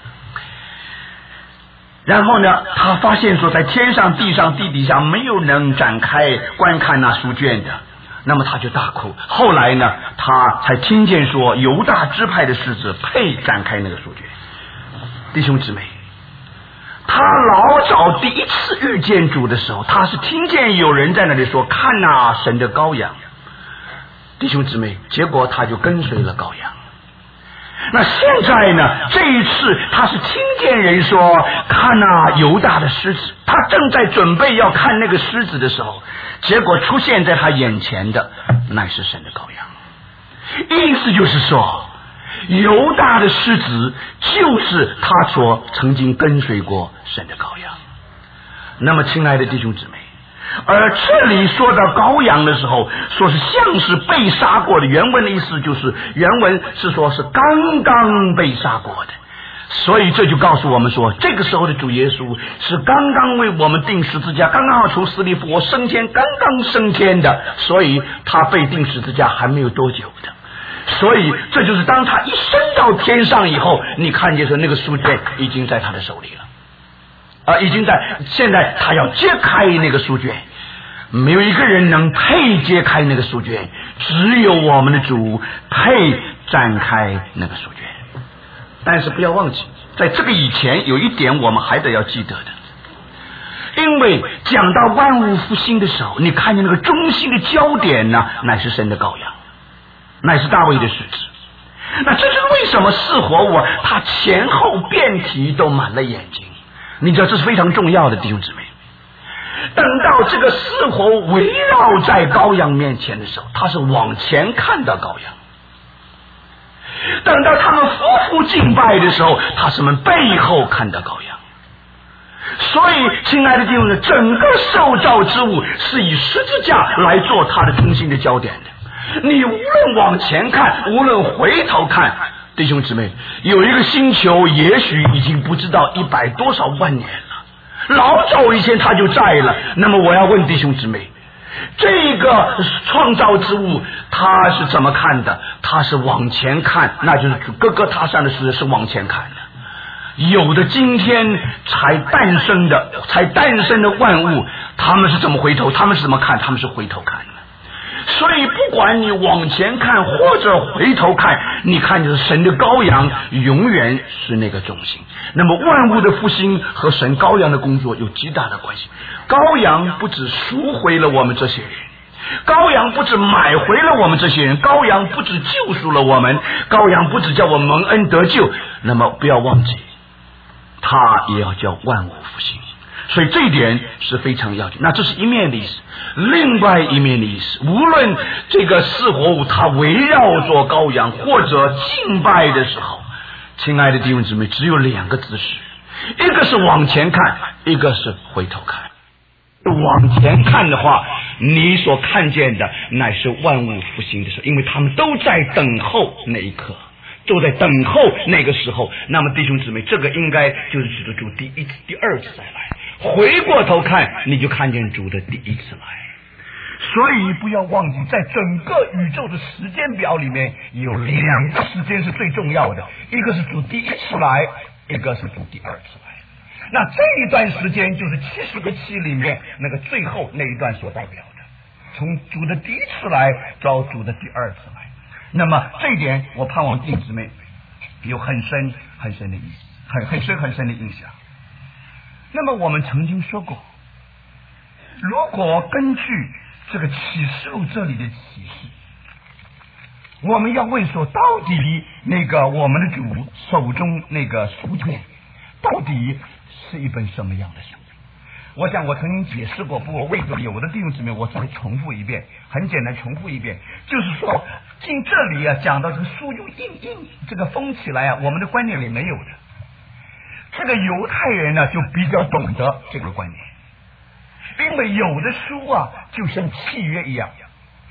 Speaker 2: 然后呢，他发现说，在天上、地上、地底下没有能展开观看那书卷的。那么他就大哭。后来呢，他才听见说，犹大支派的狮子配展开那个书卷。弟兄姊妹，他老早第一次遇见主的时候，他是听见有人在那里说：“看哪，神的羔羊。”弟兄姊妹，结果他就跟随了羔羊。那现在呢，这一次他是听见人说：“看哪，犹大的狮子。”他正在准备要看那个狮子的时候，结果出现在他眼前的乃是神的羔羊。意思就是说，犹大的狮子就是他所曾经跟随过神的羔羊。那么亲爱的弟兄姊妹，而这里说到羔羊的时候，说是像是被杀过的，原文的意思就是原文是说是刚刚被杀过的。所以这就告诉我们说，这个时候的主耶稣是刚刚为我们钉十字架，刚刚好从死里复活升天，刚刚升天的，所以他被钉十字架还没有多久的。所以这就是当他一升到天上以后，你看见说那个书卷已经在他的手里了，已经在，现在他要揭开那个书卷，没有一个人能配揭开那个书卷，只有我们的主配展开那个书卷。但是不要忘记，在这个以前有一点我们还得要记得的，因为讲到万物复兴的时候，你看见那个中心的焦点呢，乃是神的羔羊，乃是大卫的狮子。那这就是为什么四活物它前后遍体都满了眼睛，你知道这是非常重要的，弟兄姊妹。等到这个四活物围绕在羔羊面前的时候，他是往前看到羔羊。等到他们夫妇敬拜的时候，他是们背后看到羔羊。所以亲爱的弟兄们，整个受造之物是以十字架来做它的中心的焦点的。你无论往前看，无论回头看，弟兄姊妹，有一个星球也许已经不知道100多少万年了，老早以前它就在了。那么我要问弟兄姊妹，这个创造之物他是怎么看的？他是往前看，那就是各个他山的事是往前看的。有的今天才诞生的万物，他们是怎么回头？他们是怎么看？他们是回头看的。所以不管你往前看或者回头看，你看就是神的羔羊永远是那个中心。那么万物的复兴和神羔羊的工作有极大的关系。羔羊不只赎回了我们这些人，羔羊不只买回了我们这些人，羔羊不只救赎了我们，羔羊不只叫我们蒙恩得救，那么不要忘记他也要叫万物复兴。所以这一点是非常要紧。那这是一面的意思，另外一面的意思，无论这个四活物它围绕着羔羊或者敬拜的时候，亲爱的弟兄姊妹，只有2个姿势，一个是往前看，一个是回头看。往前看的话，你所看见的乃是万物复兴的时候，因为他们都在等候那一刻，都在等候那个时候。那么弟兄姊妹，这个应该就是指的主第一次、第二次再来。回过头看，你就看见主的第一次来。所以不要忘记，在整个宇宙的时间表里面，有2个时间是最重要的，一个是主第一次来，一个是主第二次来。那这一段时间就是70个期里面那个最后那一段所代表的，从主的第一次来到主的第二次来。那么这一点我盼望弟兄姊妹有很深很深的意思，很深的印象。那么我们曾经说过，如果根据这个启示录这里的启示，我们要问说，到底那个我们的主手中那个书卷到底是一本什么样的书？我想我曾经解释过，不过为什么有的弟兄姊妹我再重复一遍，很简单重复一遍，就是说进这里讲到这个书就印这个封起来我们的观念里没有的。这个犹太人呢就比较懂得这个观念，因为有的书就像契约一样，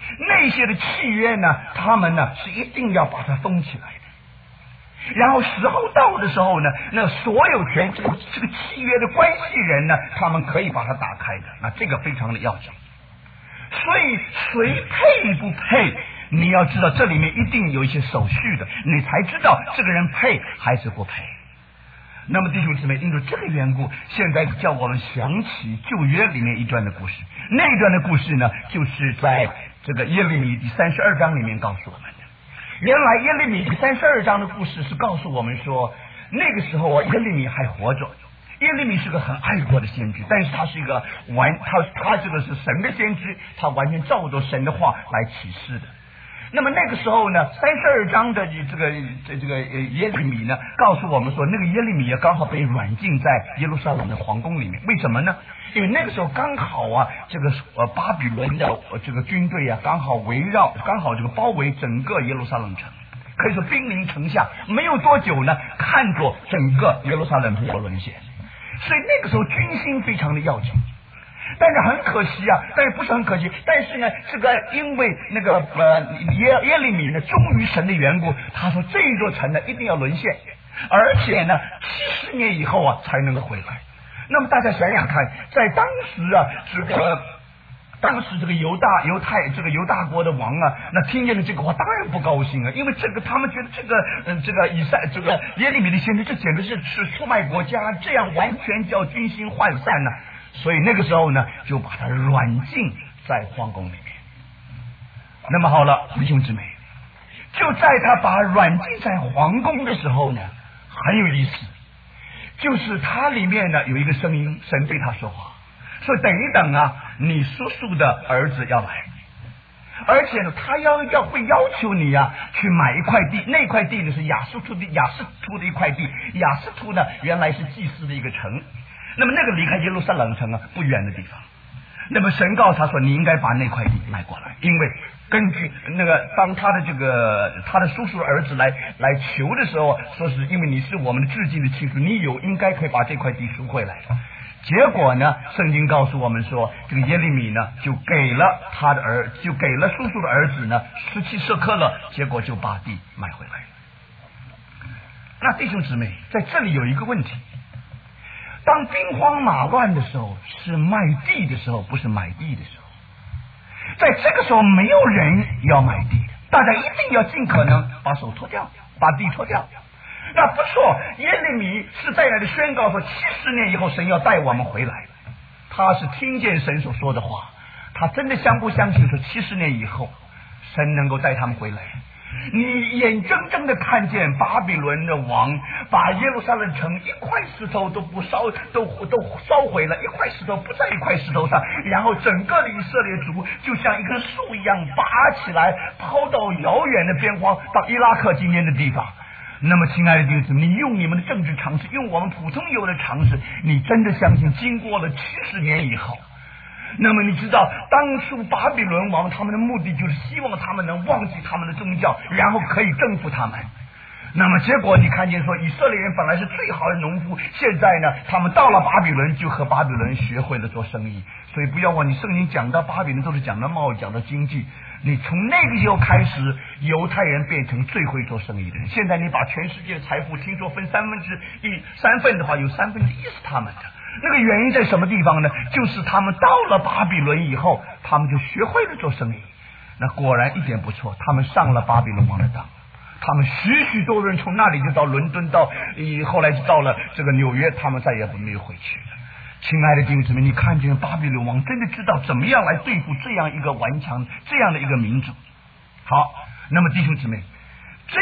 Speaker 2: 那些的契约呢，他们呢是一定要把它封起来的。然后时候到的时候呢，那所有权这个契约的关系人呢，他们可以把它打开的。那这个非常的要紧。所以谁配不配，你要知道这里面一定有一些手续的，你才知道这个人配还是不配。那么弟兄姊妹，因为这个缘故，现在叫我们想起旧约里面一段的故事。那一段的故事呢，就是在这个耶利米第32章里面告诉我们的。原来耶利米第32章的故事是告诉我们说，那个时候耶利米还活着。耶利米是个很爱国的先知，但是他是一个他这个是神的先知，他完全照着神的话来启示的。那么那个时候呢，32章的这个耶利米呢，告诉我们说，那个耶利米也刚好被软禁在耶路撒冷的皇宫里面。为什么呢？因为那个时候刚好啊，这个巴比伦的这个军队啊，刚好这个包围整个耶路撒冷城，可以说兵临城下。没有多久呢，看着整个耶路撒冷城要沦陷，所以那个时候军心非常的要紧。但是很可惜啊，但是不是很可惜，但是呢，这个因为那个耶利米呢，忠于神的缘故，他说这一座城呢一定要沦陷，而且呢70年以后啊才能够回来。那么大家想想看，在当时啊，当时这个犹大国的王啊，那听见了这个话，当然不高兴啊，因为他们觉得这个耶利米的先知，这简直是出卖国家，这样完全叫军心涣散呢。所以那个时候呢，就把他软禁在皇宫里面。那么好了，弟兄姊妹，就在他把他软禁在皇宫的时候呢，很有意思，就是他里面呢有一个声音，神对他说话，说等一等啊，你叔叔的儿子要来，而且呢，他会要求你啊去买一块地，那块地呢是亚斯图的一块地，亚斯图呢原来是祭司的一个城。那么那个离开耶路撒冷城啊不远的地方，那么神告诉他说，你应该把那块地买过来，因为根据那个当他的叔叔的儿子来求的时候，说是因为你是我们的至亲的亲属，你应该可以把这块地赎回来。结果呢，圣经告诉我们说，这个耶利米呢就给了叔叔的儿子呢17舍客勒，结果就把地买回来。那弟兄姊妹，在这里有一个问题，当兵荒马乱的时候，是卖地的时候，不是买地的时候。在这个时候，没有人要买地的，大家一定要尽可能把手脱掉，把地脱掉。那不错，耶利米是在那里宣告说，70年以后神要带我们回来。他是听见神所说的话，他真的相不相信说70年以后神能够带他们回来？你眼睁睁的看见巴比伦的王把耶路撒冷城一块石头都不烧，都烧毁了，一块石头不在一块石头上，然后整个的以色列族就像一棵树一样拔起来，抛到遥远的边荒，到伊拉克今天的地方。那么亲爱的弟兄，你用你们的政治常识，用我们普通有的常识，你真的相信经过了70年以后，那么你知道当初巴比伦王他们的目的就是希望他们能忘记他们的宗教，然后可以征服他们。那么结果你看见说，以色列人本来是最好的农夫，现在呢他们到了巴比伦就和巴比伦学会了做生意。所以不要忘记，圣经讲到巴比伦都是讲到贸易，讲到经济。你从那个时候开始，犹太人变成最会做生意的人。现在你把全世界的财富听说分3份的话，有1/3是他们的。那个原因在什么地方呢？就是他们到了巴比伦以后，他们就学会了做生意。那果然一点不错，他们上了巴比伦王的当。他们许多人从那里就到伦敦，后来就到了这个纽约，他们再也没有回去了。亲爱的弟兄姊妹，你看见巴比伦王真的知道怎么样来对付这样一个顽强这样的一个民族。好，那么弟兄姊妹，这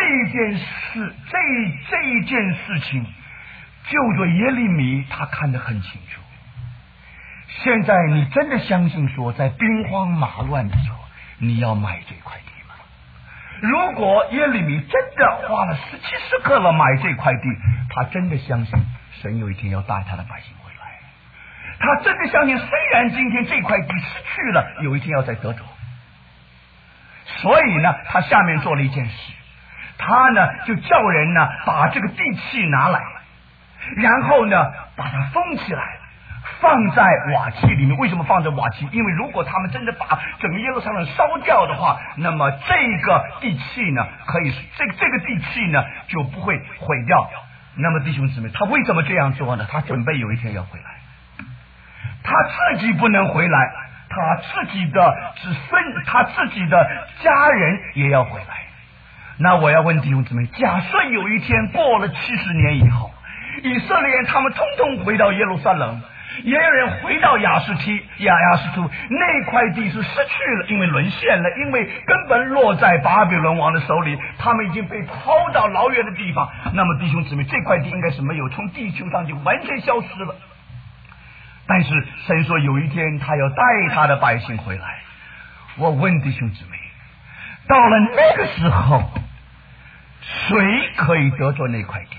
Speaker 2: 一件事情就着耶利米他看得很清楚。现在你真的相信说，在兵荒马乱的时候你要买这块地吗？如果耶利米真的花了17舍客勒买这块地，他真的相信神有一天要带他的百姓回来。他真的相信，虽然今天这块地失去了，有一天要再得着。所以呢，他下面做了一件事，他呢就叫人呢把这个地契拿来，然后呢把它封起来。 放在瓦器里面。为什么放在瓦器？因为如果他们真的把整个耶路撒冷烧掉的话，那么这个地契呢，可以这个地契呢就不会毁掉。那么弟兄姊妹，他为什么这样做呢？他准备有一天要回来，他自己不能回来，他自己的子孙，他自己的家人也要回来。那我要问弟兄姊妹，假设有一天过了70年以后，以色列人他们通通回到耶路撒冷，也有人回到亚实突，那块地是失去了，因为沦陷了，因为根本落在巴比伦王的手里，他们已经被抛到遥远的地方。那么弟兄姊妹，这块地应该是没有，从地球上就完全消失了。但是神说有一天他要带他的百姓回来。我问弟兄姊妹，到了那个时候，谁可以得着那块地？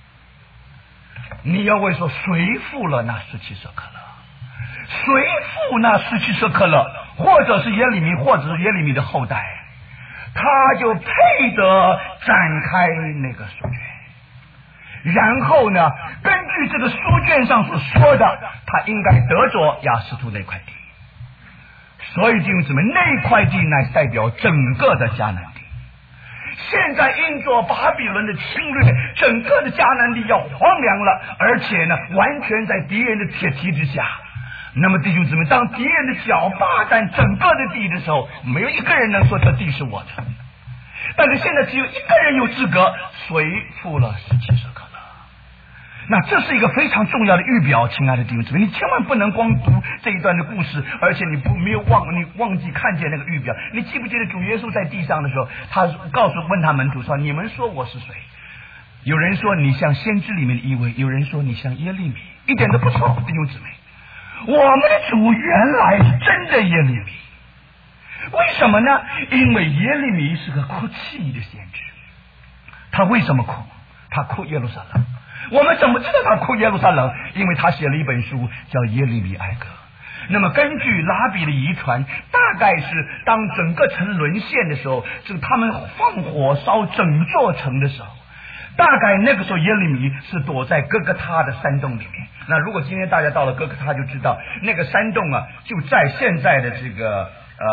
Speaker 2: 你要问说谁付了那17舍客勒？谁付那17舍客勒？或者是耶利米，或者是耶利米的后代，他就配得展开那个书卷。然后呢，根据这个书卷上所说的，他应该得着亚实突那块地。所以弟兄姊妹，那块地乃代表整个的迦南地。现在因着巴比伦的侵略，整个的迦南地要荒凉了，而且呢，完全在敌人的铁蹄之下。那么弟兄姊妹，当敌人的脚霸占整个的地的时候，没有一个人能说这地是我的。但是现在只有一个人有资格，谁付了17舍客勒？那这是一个非常重要的预表，亲爱的弟兄姊妹，你千万不能光读这一段的故事，而且你忘记看见那个预表。你记不记得主耶稣在地上的时候，他问他门徒说：“你们说我是谁？”有人说你像先知里面的一位，有人说你像耶利米，一点都不错，弟兄姊妹。我们的主原来是真的耶利米，为什么呢？因为耶利米是个哭泣的先知。他为什么哭？他哭耶路撒冷。我们怎么知道他哭耶路撒冷？因为他写了一本书叫《耶利米哀歌》。那么根据拉比的遗传，大概是当整个城沦陷的时候，就他们放火烧整座城的时候，大概那个时候耶利米是躲在哥哥他的山洞里面。那如果今天大家到了哥哥他，就知道那个山洞啊，就在现在的这个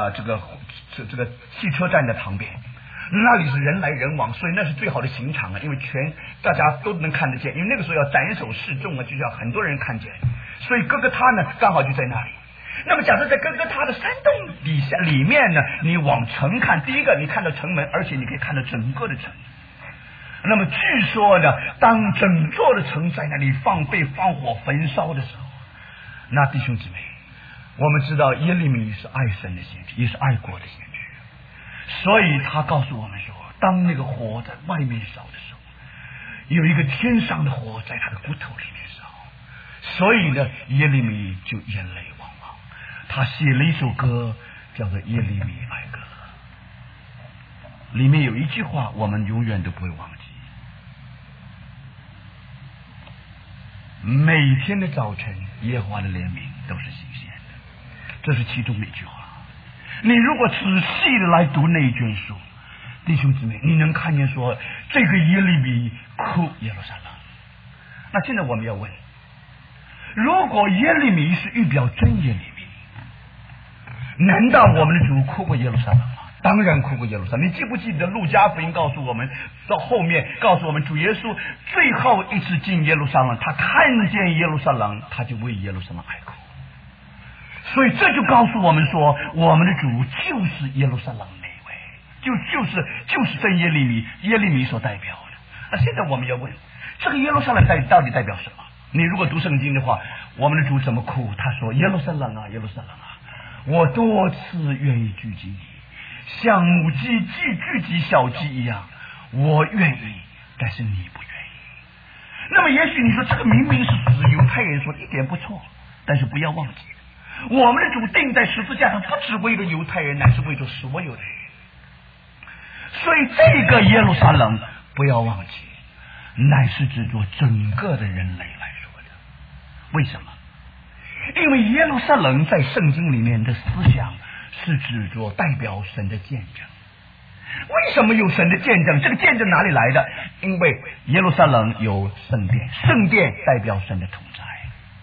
Speaker 2: 汽车站的旁边。那里是人来人往，所以那是最好的刑场啊，因为大家都能看得见，因为那个时候要斩首示众啊，就要很多人看见，所以哥哥他呢刚好就在那里。那么假设在哥哥他的山洞里面呢，你往城看，第一个你看到城门，而且你可以看到整个的城。那么据说呢，当整座的城在那里被放火焚烧的时候，那弟兄姊妹，我们知道耶利米是爱神的先知，也是爱国的先知。所以他告诉我们说，当那个火在外面烧的时候，有一个天上的火在他的骨头里面烧。所以呢，耶利米就眼泪汪汪，他写了一首歌叫做《耶利米哀歌》，里面有一句话我们永远都不会忘记：每天的早晨耶和华的怜悯都是新鲜的。这是其中的一句话。你如果仔细的来读那一卷书，弟兄姊妹，你能看见说这个耶利米哭耶路撒冷。那现在我们要问，如果耶利米是预表真耶利米，难道我们的主哭过耶路撒冷吗？当然哭过耶路撒冷。你记不记得路加福音告诉我们，到后面告诉我们，主耶稣最后一次进耶路撒冷，他看见耶路撒冷，他就为耶路撒冷哀哭。所以这就告诉我们说，我们的主就是耶路撒冷那位，就是真耶利米所代表的。那现在我们要问，这个耶路撒冷到底代表什么？你如果读圣经的话，我们的主怎么哭？他说：耶路撒冷啊，耶路撒冷啊，我多次愿意聚集你，像母鸡聚集小鸡一样，我愿意，但是你不愿意。那么也许你说这个明明是犹太人说的，一点不错，但是不要忘记，我们的主钉在十字架上，不只为了犹太人，乃是为了所有的人。所以这个耶路撒冷不要忘记，乃是指着整个的人类来说的。为什么？因为耶路撒冷在圣经里面的思想是指着代表神的见证。为什么有神的见证？这个见证哪里来的？因为耶路撒冷有圣殿，圣殿代表神的同在。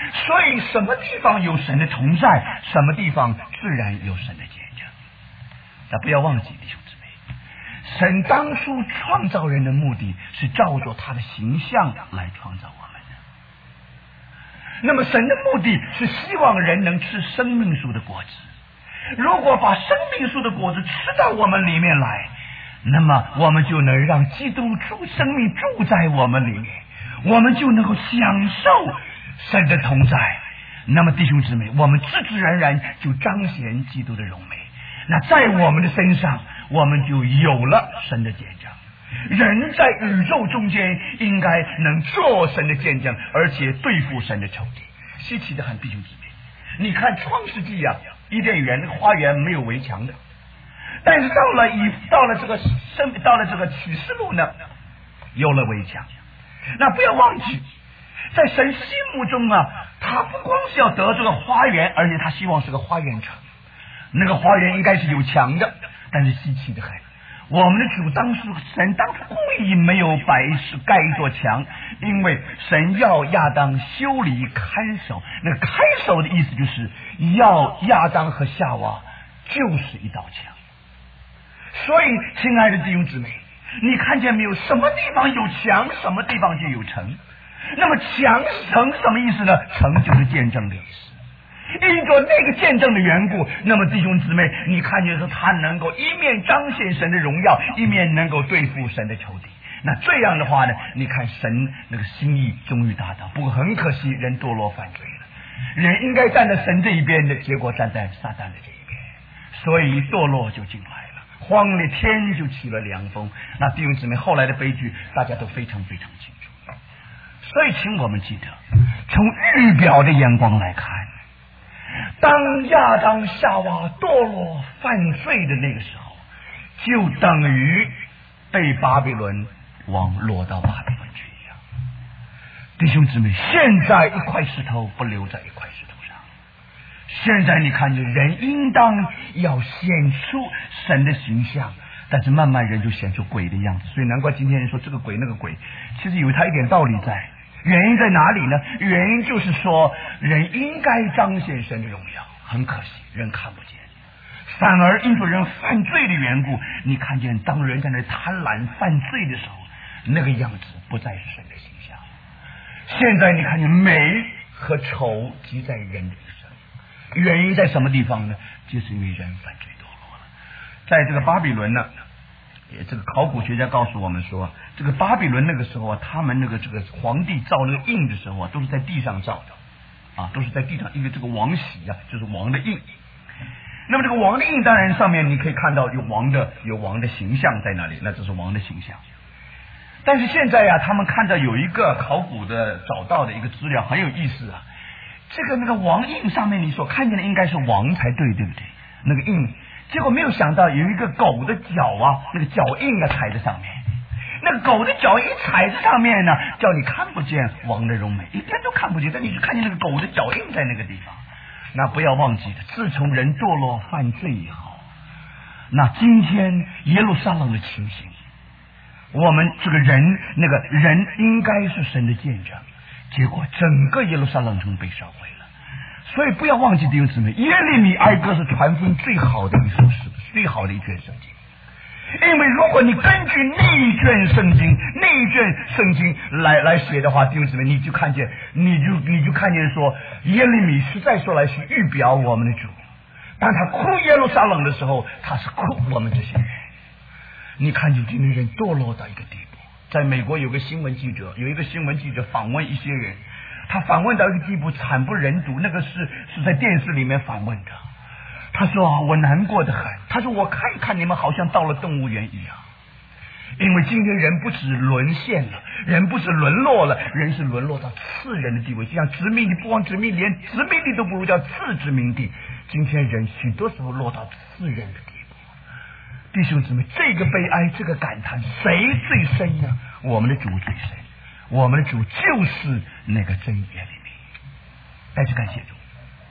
Speaker 2: 所以什么地方有神的同在，什么地方自然有神的见证。但不要忘记，弟兄姊妹，神当初创造人的目的是照着他的形象来创造我们的。那么神的目的是希望人能吃生命树的果子。如果把生命树的果子吃到我们里面来，那么我们就能让基督生命住在我们里面，我们就能够享受神的同在。那么弟兄姊妹，我们自自然然就彰显基督的荣美。那在我们的身上，我们就有了神的见证。人在宇宙中间应该能做神的见证，而且对付神的仇敌。稀奇的很，弟兄姊妹，你看创世纪啊，伊甸园那个花园没有围墙的，但是到了这个启示录呢，有了围墙。那不要忘记，在神心目中啊，他不光是要得这个花园，而且他希望是个花园城。那个花园应该是有墙的，但是稀奇的很，我们的主神当初故意没有盖一座墙，因为神要亚当修理看守。那个看守的意思就是要亚当和夏娃就是一道墙。所以亲爱的弟兄姊妹，你看见没有，什么地方有墙，什么地方就有城。那么墙城什么意思呢？城就是见证的意思。因着那个见证的缘故，那么弟兄姊妹，你看见说他能够一面彰显神的荣耀，一面能够对付神的仇敌。那这样的话呢，你看神那个心意终于达到。不过很可惜，人堕落犯罪了，人应该站在神这一边的，结果站在撒旦的这一边，所以堕落就进来了，荒了天就起了凉风。那弟兄姊妹，后来的悲剧大家都非常非常清楚。所以请我们记得，从预表的眼光来看，当亚当夏娃堕落犯罪的那个时候，就等于被巴比伦王落到巴比伦去一样。弟兄姊妹，现在一块石头不留在一块石头上，现在你看见人应当要显出神的形象，但是慢慢人就显出鬼的样子。所以难怪今天人说这个鬼那个鬼，其实有他一点道理在。原因在哪里呢？原因就是说人应该彰显神的荣耀，很可惜人看不见，反而因着人犯罪的缘故，你看见当人在那贪婪犯罪的时候，那个样子不再是神的形象。现在你看见美和丑集在人的一生，原因在什么地方呢？就是因为人犯罪堕落了。在这个巴比伦呢，这个考古学家告诉我们说，这个巴比伦那个时候啊，他们这个皇帝造那个印的时候啊，都是在地上造的啊，都是在地上，因为这个王玺啊，就是王的印。那么这个王的印，当然上面你可以看到有王的形象在那里，那这是王的形象。但是现在啊，他们看到有一个考古的找到的一个资料很有意思啊，那个王印上面你所看见的应该是王才对，对不对？那个印。结果没有想到有一个狗的脚啊，那个脚印啊踩在上面，那个狗的脚一踩在上面呢，叫你看不见王的荣美，一点都看不见，但你就看见那个狗的脚印在那个地方。那不要忘记的，自从人堕落犯罪以后，那今天耶路撒冷的情形，我们这个人那个人应该是神的见证，结果整个耶路撒冷城被烧毁了。所以不要忘记弟兄姊妹，耶利米哀歌是传福音最好的一首诗，最好的一卷圣经。因为如果你根据那一卷圣经来写的话，弟兄姊妹，你就看见说，耶利米实在说来是预表我们的主。当他哭耶路撒冷的时候，他是哭我们这些人。你看见今天人堕落到一个地步，在美国有一个新闻记者访问一些人。他访问到一个地步惨不忍睹，那个是在电视里面访问的。他说我难过得很，他说我看一看你们好像到了动物园一样。因为今天人不止沦陷了，人不是沦落了，人是沦落到次人的地位，就像殖民地，不光殖民，连殖民地都不如，叫次殖民地。今天人许多时候落到次人的地步。弟兄姊妹，这个悲哀，这个感叹，谁最深呢？我们的主最深，我们的主就是那个真耶利米。再次感谢主，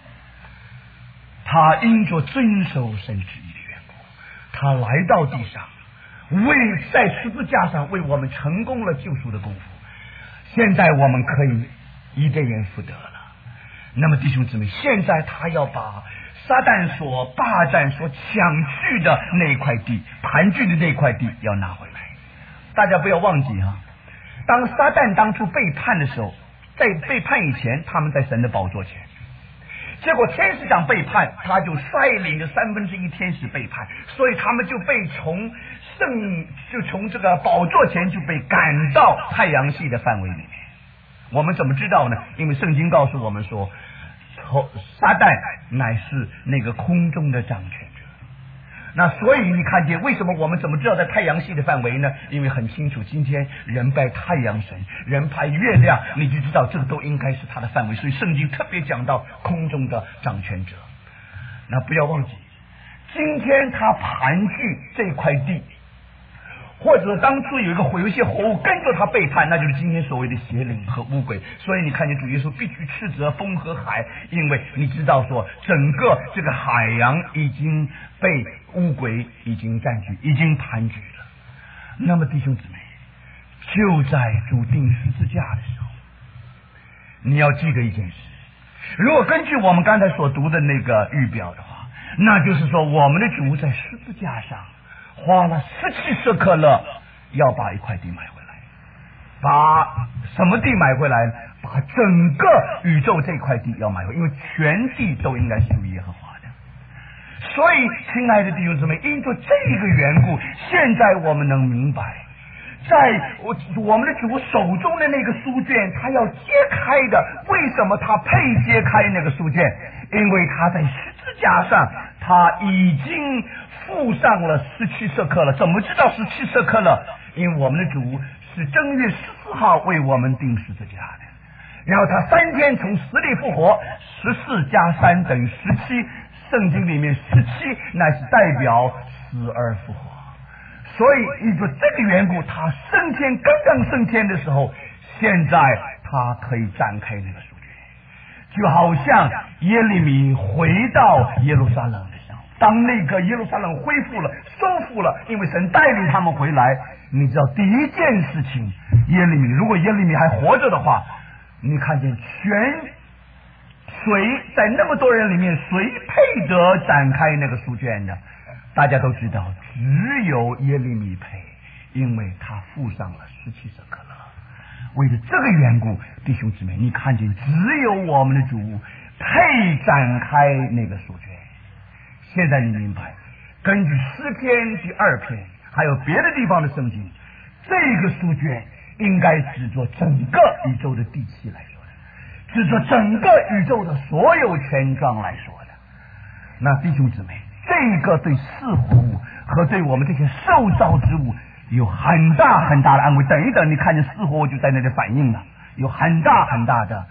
Speaker 2: 他因着遵守神旨意的缘故，他来到地上，在十字架上为我们成功了救赎的功夫。现在我们可以伊甸园复得了， 那么弟兄姊妹，现在他要把撒旦所霸占、所抢去的那块地、盘踞的那块地要拿回来。大家不要忘记啊，当撒旦当初背叛的时候，在背叛以前，他们在神的宝座前，结果天使长背叛，他就率领着1/3天使背叛，所以他们就被从这个宝座前就被赶到太阳系的范围里面。我们怎么知道呢？因为圣经告诉我们说，撒旦乃是那个空中的掌权者。那所以你看见为什么我们怎么知道在太阳系的范围呢？因为很清楚，今天人拜太阳神，人拜月亮，你就知道这个都应该是他的范围。所以圣经特别讲到空中的掌权者。那不要忘记，今天他盘踞这块地，或者当初有一些活物跟着他背叛，那就是今天所谓的邪灵和污鬼。所以你看见主耶稣必须斥责风和海，因为你知道说整个这个海洋已经被污鬼已经占据，已经盘踞了。那么弟兄姊妹，就在主钉十字架的时候，你要记得一件事，如果根据我们刚才所读的那个预表的话，那就是说我们的主在十字架上花了17舍客勒，要把一块地买回来。把什么地买回来？把整个宇宙这块地要买回来，因为全地都应该属于耶和华的。所以亲爱的弟兄姊妹，因着这个缘故，现在我们能明白，在我们的主手中的那个书卷，他要揭开的，为什么他配揭开那个书卷？因为他在十字架上他已经付上了17舍客勒。怎么知道17舍客勒？因为我们的主是正月14号为我们钉十字架的，然后他3天从死里复活，14加3等于17，圣经里面17乃是代表死而复活。所以因着这个缘故，他升天，刚刚升天的时候，现在他可以展开那个书卷，就好像耶利米回到耶路撒冷的时候，当那个耶路撒冷恢复了、收复了，因为神带领他们回来，你知道第一件事情，如果耶利米还活着的话，你看见谁在那么多人里面谁配得展开那个书卷呢？大家都知道，只有耶利米配，因为他付上了17舍客勒。为了这个缘故，弟兄姊妹，你看见只有我们的主配展开那个书卷。现在你明白，根据诗篇第2篇还有别的地方的圣经，这个书卷应该指着整个宇宙的地气来说的，指着整个宇宙的所有权状来说的。那弟兄姊妹，这个对四活物和对我们这些受造之物有很大很大的安慰。等一等，你看见四活物就在那里反应了，有很大很大的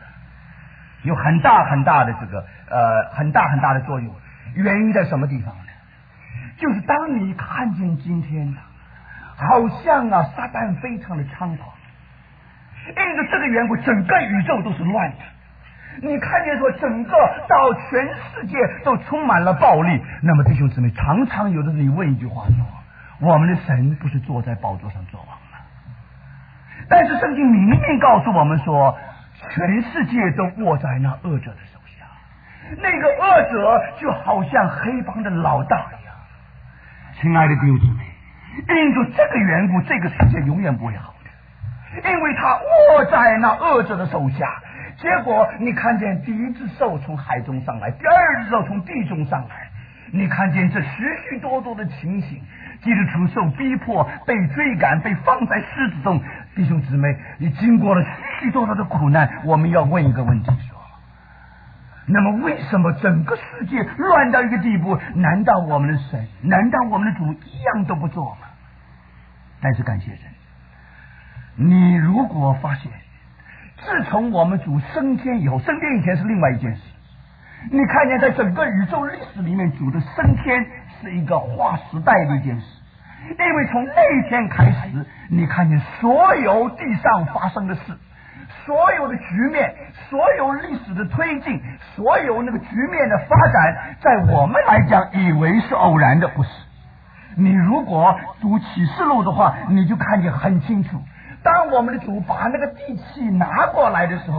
Speaker 2: 这个很大很大的作用。原因在什么地方呢？就是当你看见今天好像撒旦非常的猖狂，因着这个缘故，整个宇宙都是乱的。你看见说整个到全世界都充满了暴力，那么弟兄姊妹，常常有的你问一句话说，我们的神不是坐在宝座上作王吗？但是圣经明明告诉我们说，全世界都握在那恶者的手下，那个恶者就好像黑帮的老大一样。亲爱的弟兄姊妹，因着这个缘故，这个世界永远不会好的，因为他握在那恶者的手下。结果你看见第一只兽从海中上来，第二只兽从地中上来，你看见这许许多多的情形，基督徒受逼迫、被追赶、被放在狮子中。弟兄姊妹，你经过了许许多多的苦难，我们要问一个问题说，那么为什么整个世界乱到一个地步？难道我们的神，难道我们的主一样都不做吗？但是感谢神，你如果发现自从我们主升天以后，升天以前是另外一件事，你看见在整个宇宙历史里面，主的升天是一个划时代的一件事。因为从那一天开始，你看见所有地上发生的事，所有的局面，所有历史的推进，所有那个局面的发展，在我们来讲以为是偶然的，不是。你如果读启示录的话，你就看见很清楚，当我们的主把那个地气拿过来的时候，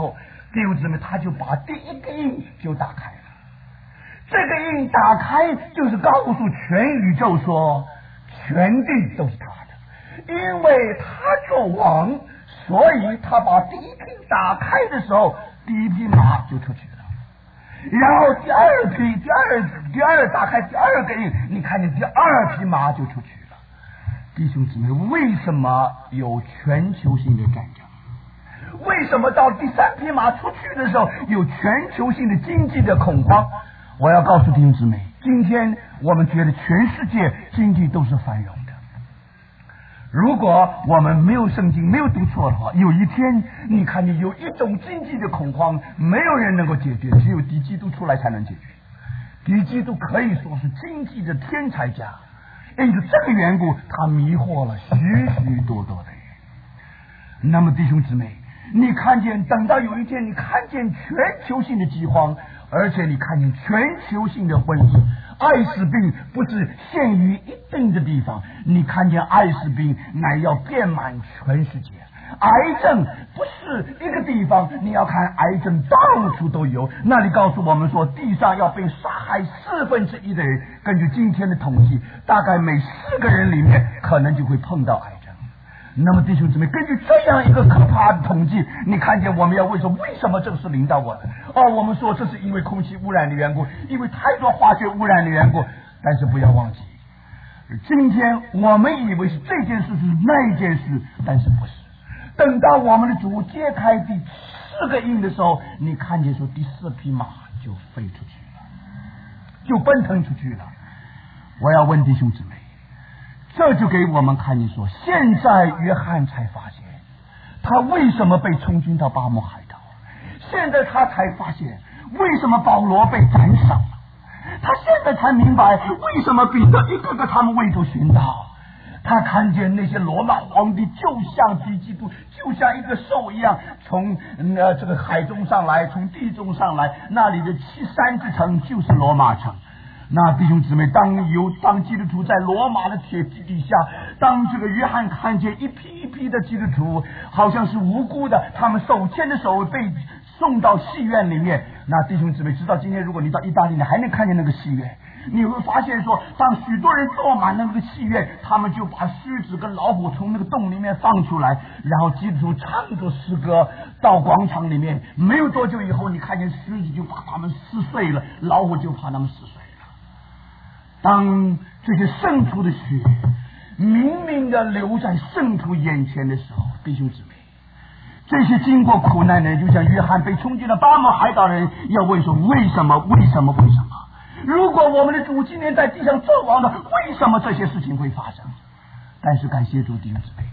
Speaker 2: 弟兄姊妹，他就把第一个印就打开了。这个印打开，就是告诉全宇宙说，全地都是他的，因为他做王，所以他把第一批打开的时候，第一匹马就出去了。然后第二打开第二个印，你看见第二匹马就出去了。弟兄姊妹，为什么有全球性的战争？为什么到第三匹马出去的时候有全球性的经济的恐慌？我要告诉弟兄姊妹，今天我们觉得全世界经济都是繁荣的。如果我们没有圣经，没有读错的话，有一天你看见有一种经济的恐慌，没有人能够解决，只有敌基督出来才能解决。敌基督可以说是经济的天才家，因此这个缘故，他迷惑了许许多多的人。那么弟兄姊妹，你看见等到有一天你看见全球性的饥荒，而且你看见全球性的瘟疫，艾滋病不是限于一定的地方，你看见艾滋病乃要遍满全世界。癌症不是一个地方，你要看癌症到处都有。那里告诉我们说，地上要被杀害1/4的人，根据今天的统计，大概每4个人里面可能就会碰到癌症。那么弟兄姊妹，根据这样一个可怕的统计，你看见我们要问说，为什么这是临到我的？我们说这是因为空气污染的缘故，因为太多化学污染的缘故。但是不要忘记，今天我们以为是这件事是那件事，但是不是。等到我们的主揭开第4个印的时候，你看见说第4匹马就飞出去了，就奔腾出去了。我要问弟兄姊妹，这就给我们看见说，现在约翰才发现他为什么被充军到巴摩海岛，现在他才发现为什么保罗被斩首了，他现在才明白为什么彼得一个个他们为主寻道。他看见那些罗马皇帝就像敌基督，就像一个兽一样，从这个海中上来，从地中上来，那里的3之城就是罗马城。那弟兄姊妹，当基督徒在罗马的铁骑底下，当这个约翰看见一批一批的基督徒好像是无辜的，他们手牵着手被送到戏院里面。那弟兄姊妹，直到今天如果你到意大利，你还能看见那个戏院，你会发现说，当许多人坐满那个戏院，他们就把狮子跟老虎从那个洞里面放出来，然后基督徒唱着诗歌到广场里面，没有多久以后，你看见狮子就把他们撕碎了，老虎就把他们撕碎了。当这些圣徒的血明明的流在圣徒眼前的时候，弟兄姊妹，这些经过苦难的人，就像约翰被冲进了巴摩海岛的人，要问说为什么？如果我们的主今天在地上做王的，为什么这些事情会发生？但是感谢主，弟兄姊妹，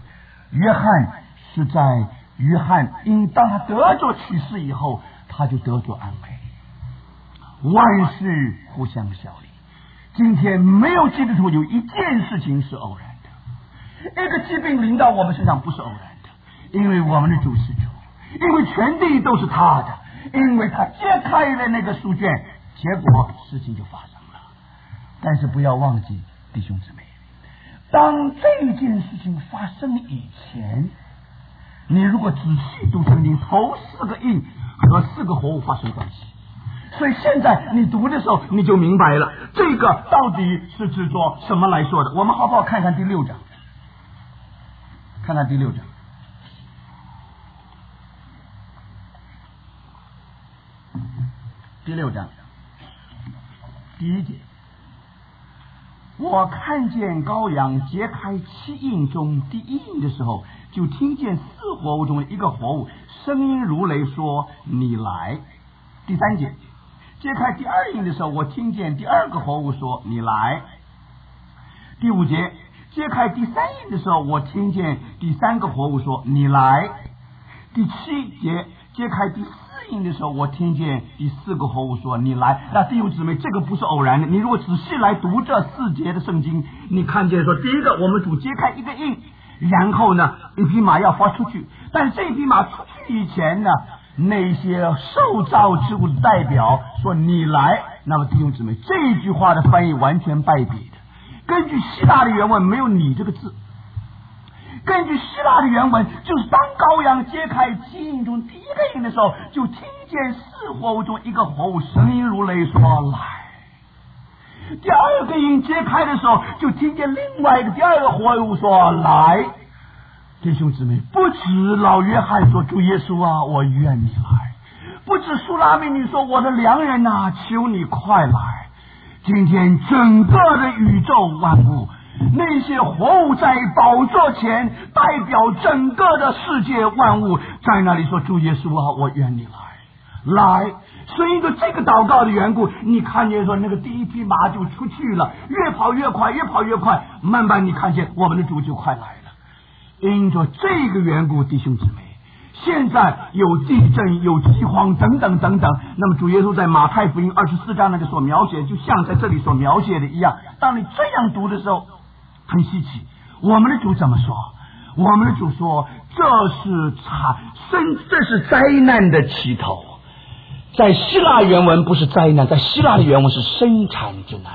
Speaker 2: 约翰因当他得着启示以后，他就得着安慰。万事互相效力。今天没有基督徒有一件事情是偶然的，一个疾病临到我们身上不是偶然的，因为我们的主是主，因为全地都是他的，因为他揭开了那个书卷，结果事情就发生了。但是不要忘记，弟兄姊妹，当这件事情发生以前，你如果仔细读圣经，头4个印和4个活物发生关系。所以现在你读的时候，你就明白了这个到底是指着什么来说的。我们好不好看看第6章？看看第6章。第6章第1节，我看见羔羊揭开7印中第1印的时候，就听见4活物中的一个活物声音如雷说：“你来。”第3节，揭开第2印的时候，我听见第2个活物说：“你来。”第5节，揭开第3印的时候，我听见第3个活物说：“你来。”第7节，揭开第4印的时候，我听见第4个活物说：“你来。”那弟兄姊妹，这个不是偶然的。你如果仔细来读这4节的圣经，你看见说，第一个，我们主揭开一个印，然后呢，一匹马要发出去，但是这匹马出去以前呢，那些受造之物的代表说：“你来。”那么弟兄姊妹，这句话的翻译完全败笔的。根据希腊的原文，没有“你”这个字。
Speaker 3: 根据希腊的原文，就是当羔羊揭开七印中第一个印的时候，就听见四活物中一个活物声音如雷说来。第二个印揭开的时候，就听见另外一个第二个活物说来。弟兄姊妹，不止老约翰说主耶稣啊，我愿你来；不止苏拉美女说我的良人啊，求你快来。今天整个的宇宙万物，那些活物在宝座前，代表整个的世界万物，在那里说主耶稣啊，我愿你来。所以因着这个祷告的缘故，你看见说那个第一匹马就出去了，越跑越快，越跑越快，慢慢你看见我们的主就快来了。因着这个缘故，弟兄姊妹，现在有地震，有饥荒等等等等，那么主耶稣在马太福音24章那个所描写，就像在这里所描写的一样。当你这样读的时候，很稀奇，我们的主怎么说？我们的主说，这是灾难的起头。
Speaker 1: 在希腊原文不是灾难，在希腊的原文是生产之难。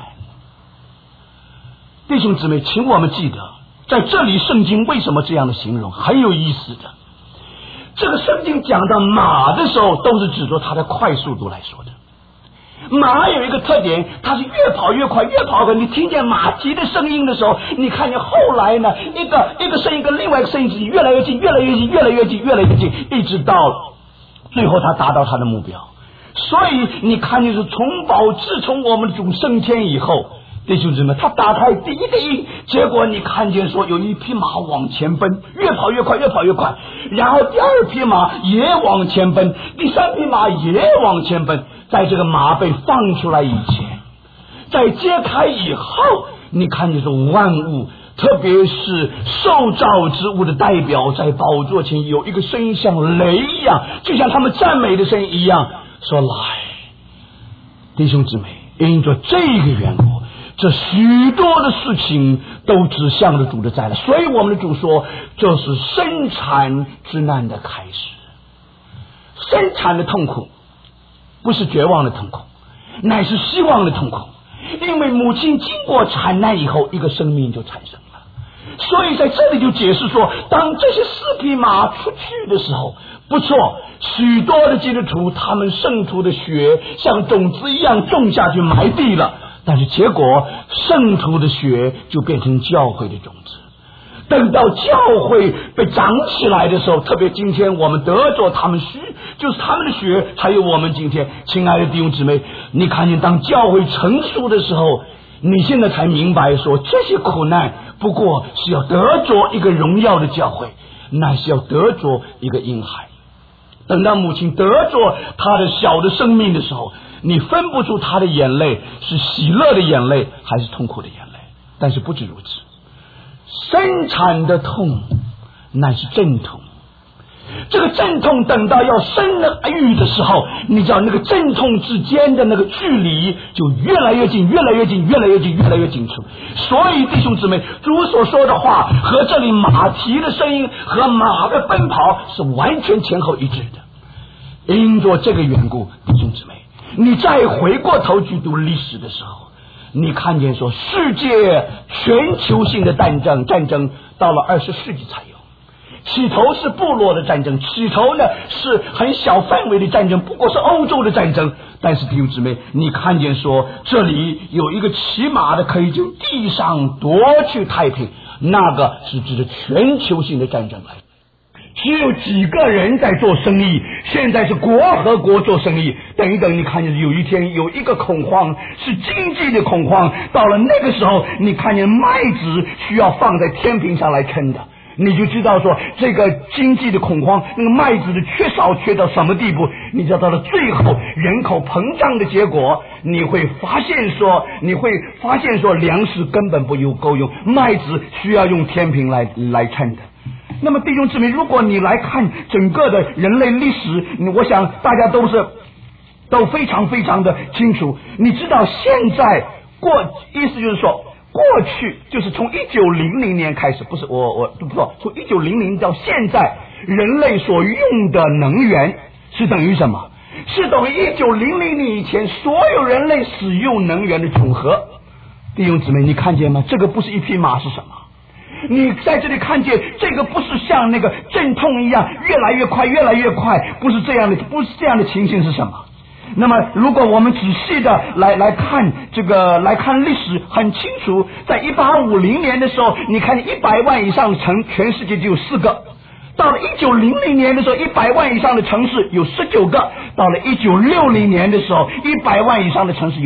Speaker 1: 弟兄姊妹，请我们记得，在这里圣经为什么这样的形容，很有意思的。这个圣经讲到马的时候，都是指着它的快速度来说的。马有一个特点，它是越跑越快，越跑快。你听见马蹄的声音的时候，你看见后来呢，一个声音跟另外一个声音是越来越近，越来越近，越来越近，越来越近，一直到最后他达到他的目标。所以你看见是自从我们主升天以后，弟兄姊妹，他打开第一个印，结果你看见说有一匹马往前奔，越跑越快，越跑越快，然后第二匹马也往前奔，第三匹马也往前奔。在这个马被放出来以前，在揭开以后，你看见说万物，特别是受造之物的代表，在宝座前有一个声音像雷一样，就像他们赞美的声音一样，说来。弟兄姊妹，因着这个缘故，这许多的事情都指向了主的再来。所以我们的主说，这是生产之难的开始。生产的痛苦不是绝望的痛苦，乃是希望的痛苦。因为母亲经过产难以后，一个生命就产生了。所以在这里就解释说，当这些4匹马出去的时候，不错，许多的基督徒他们圣徒的血像种子一样种下去埋地了，但是结果圣徒的血就变成教会的种子。等到教会被长起来的时候，特别今天我们得着他们就是他们的血，才有我们今天。亲爱的弟兄姊妹，你看见当教会成熟的时候，你现在才明白说，这些苦难不过是要得着一个荣耀的教会，乃是要得着一个婴孩。等到母亲得着他的小的生命的时候，你分不出他的眼泪是喜乐的眼泪还是痛苦的眼泪。但是不止如此，生产的痛乃是阵痛。这个阵痛等到要生育的时候，你知道那个阵痛之间的那个距离就越来越近，越来越近，越来越近，越来越近处。所以弟兄姊妹，主所说的话和这里马蹄的声音和马的奔跑是完全前后一致的。因着这个缘故，弟兄姊妹，你再回过头去读历史的时候，你看见说世界全球性的战争到了20世纪才有。起头是部落的战争，起头呢是很小范围的战争，不过是欧洲的战争。但是弟兄姊妹，你看见说这里有一个骑马的可以从地上夺去太平，那个是指的全球性的战争来。只有几个人在做生意，现在是国和国做生意。等一等，你看见有一天有一个恐慌，是经济的恐慌，到了那个时候，你看见麦子需要放在天平上来称的，你就知道说这个经济的恐慌，那个麦子的缺到什么地步。你知道到了最后人口膨胀的结果，你会发现说粮食根本不够用，麦子需要用天平来称的。那么弟兄姊妹，如果你来看整个的人类历史，我想大家都非常非常的清楚。你知道现在意思就是说，过去就是从1900年开始，不是我不错，从1900到现在，人类所用的能源是等于什么？是等于1900年以前所有人类使用能源的总和。弟兄姊妹，你看见吗？这个不是一匹马是什么？
Speaker 3: 你在这里看见这个不是像那个阵痛一样越来越快越来越快，不是这样的情形是什么？那么如果我们仔细的来看历史，很清楚，在1850年的时候，你看100万以上的城，全世界就有4个。到了1900年的时候，100万以上的城市有19个。到了1960年的时候，100万以上的城市有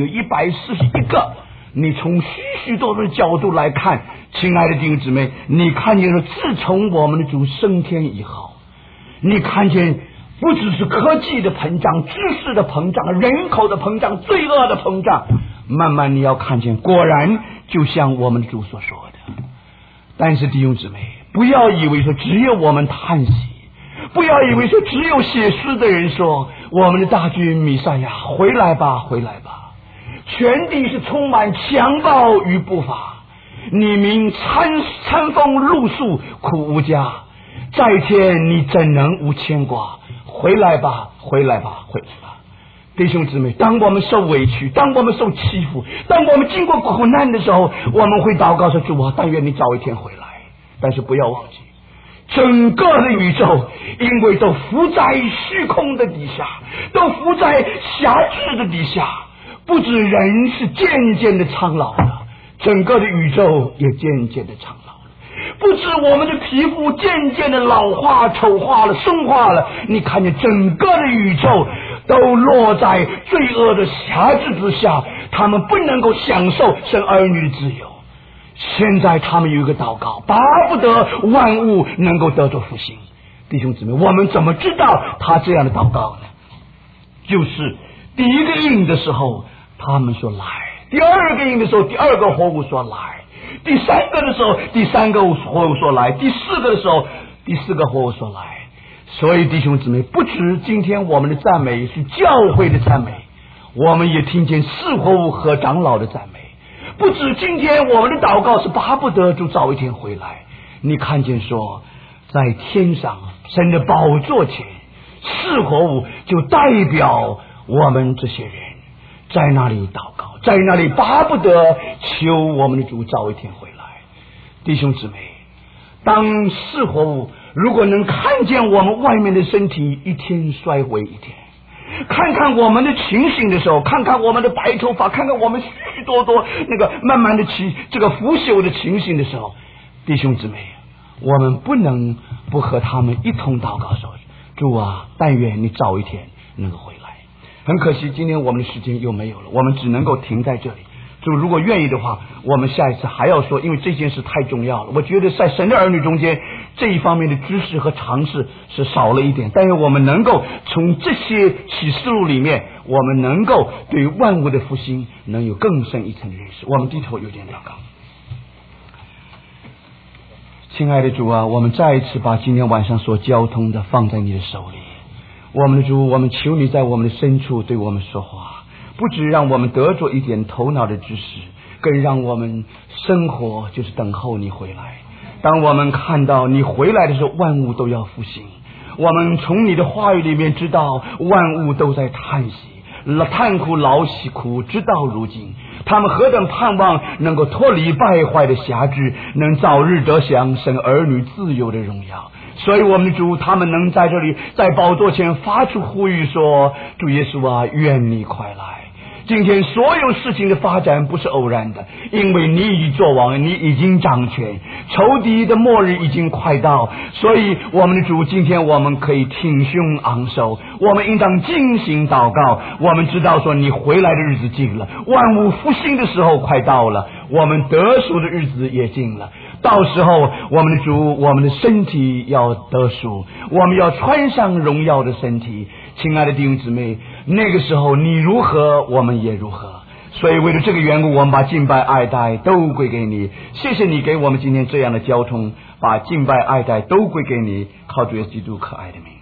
Speaker 3: 141个。你从许许多多的角度来看，亲爱的弟兄姊妹，你看见了自从我们的主升天以后，你看见不只是科技的膨胀、知识的膨胀、人口的膨胀、罪恶的膨胀，慢慢你要看见，果然就像我们的主所说的。但是弟兄姊妹，不要以为说只有我们叹息，不要以为说只有写诗的人说我们的大君弥赛亚回来吧回来吧。全地是充满强暴与不法，你民餐风露宿，苦无家，在天你怎能无牵挂？回来吧回来吧回来吧。弟兄姊妹，当我们受委屈，当我们受欺负，当我们经过苦难的时候，我们会祷告说，主啊，但愿你早一天回来。但是不要忘记，整个的宇宙因为都伏在虚空的底下，都伏在辖制的底下，不止人是渐渐的苍老了，整个的宇宙也渐渐的苍老了。不止我们的皮肤渐渐的老化、丑化了、生化了，你看见整个的宇宙都落在罪恶的辖制之下，他们不能够享受生儿女的自由。现在他们有一个祷告，巴不得万物能够得着复兴。弟兄姊妹，我们怎么知道他这样的祷告呢？就是第一个印的时候他们说来，第二个印的时候第二个活物说来，第三个的时候第三个活物说来，第四个的时候第四个活物说来。所以弟兄姊妹，不止今天我们的赞美是教会的赞美，我们也听见四活物和长老的赞美。不止今天我们的祷告是巴不得主早一天回来，你看见说在天上神的宝座前，四活物就代表我们这些人在那里祷告，在那里巴不得求我们的主早一天回来。弟兄姊妹，当四活物如果能看见我们外面的身体一天衰微一天，看看我们的情形的时候，看看我们的白头发，看看我们许许多多那个慢慢的这个腐朽的情形的时候，弟兄姊妹，我们不能不和他们一同祷告说，主啊，但愿你早一天能够回来。很可惜今天我们的时间又没有了，我们只能够停在这里。主如果愿意的话，我们下一次还要说，因为这件事太重要了。我觉得在神的儿女中间，这一方面的知识和常识是少了一点，但是我们能够从这些启示录里面，我们能够对万物的复兴能有更深一层的认识。我们低头有点祷告。亲爱的主啊，我们再一次把今天晚上所交通的放在你的手里。我们的主，我们求你在我们的深处对我们说话，不只让我们得着一点头脑的知识，更让我们生活就是等候你回来。当我们看到你回来的时候，万物都要复兴。我们从你的话语里面知道，万物都在叹息，叹苦劳息苦，直到如今。他们何等盼望能够脱离败坏的辖制，能早日得享神儿女自由的荣耀。所以我们的主，他们能在这里在宝座前发出呼吁说，主耶稣啊，愿你快来。今天所有事情的发展不是偶然的，因为你已作王，你已经掌权，仇敌的末日已经快到。所以我们的主，今天我们可以挺胸昂首，我们应当进行祷告。我们知道说你回来的日子近了，万物复兴的时候快到了，我们得赎的日子也近了。到时候我们的主，我们的身体要得赎，我们要穿上荣耀的身体。亲爱的弟兄姊妹，那个时候你如何，我们也如何。所以为了这个缘故，我们把敬拜爱戴都归给你。谢谢你给我们今天这样的交通，把敬拜爱戴都归给你，靠主耶稣基督可爱的名。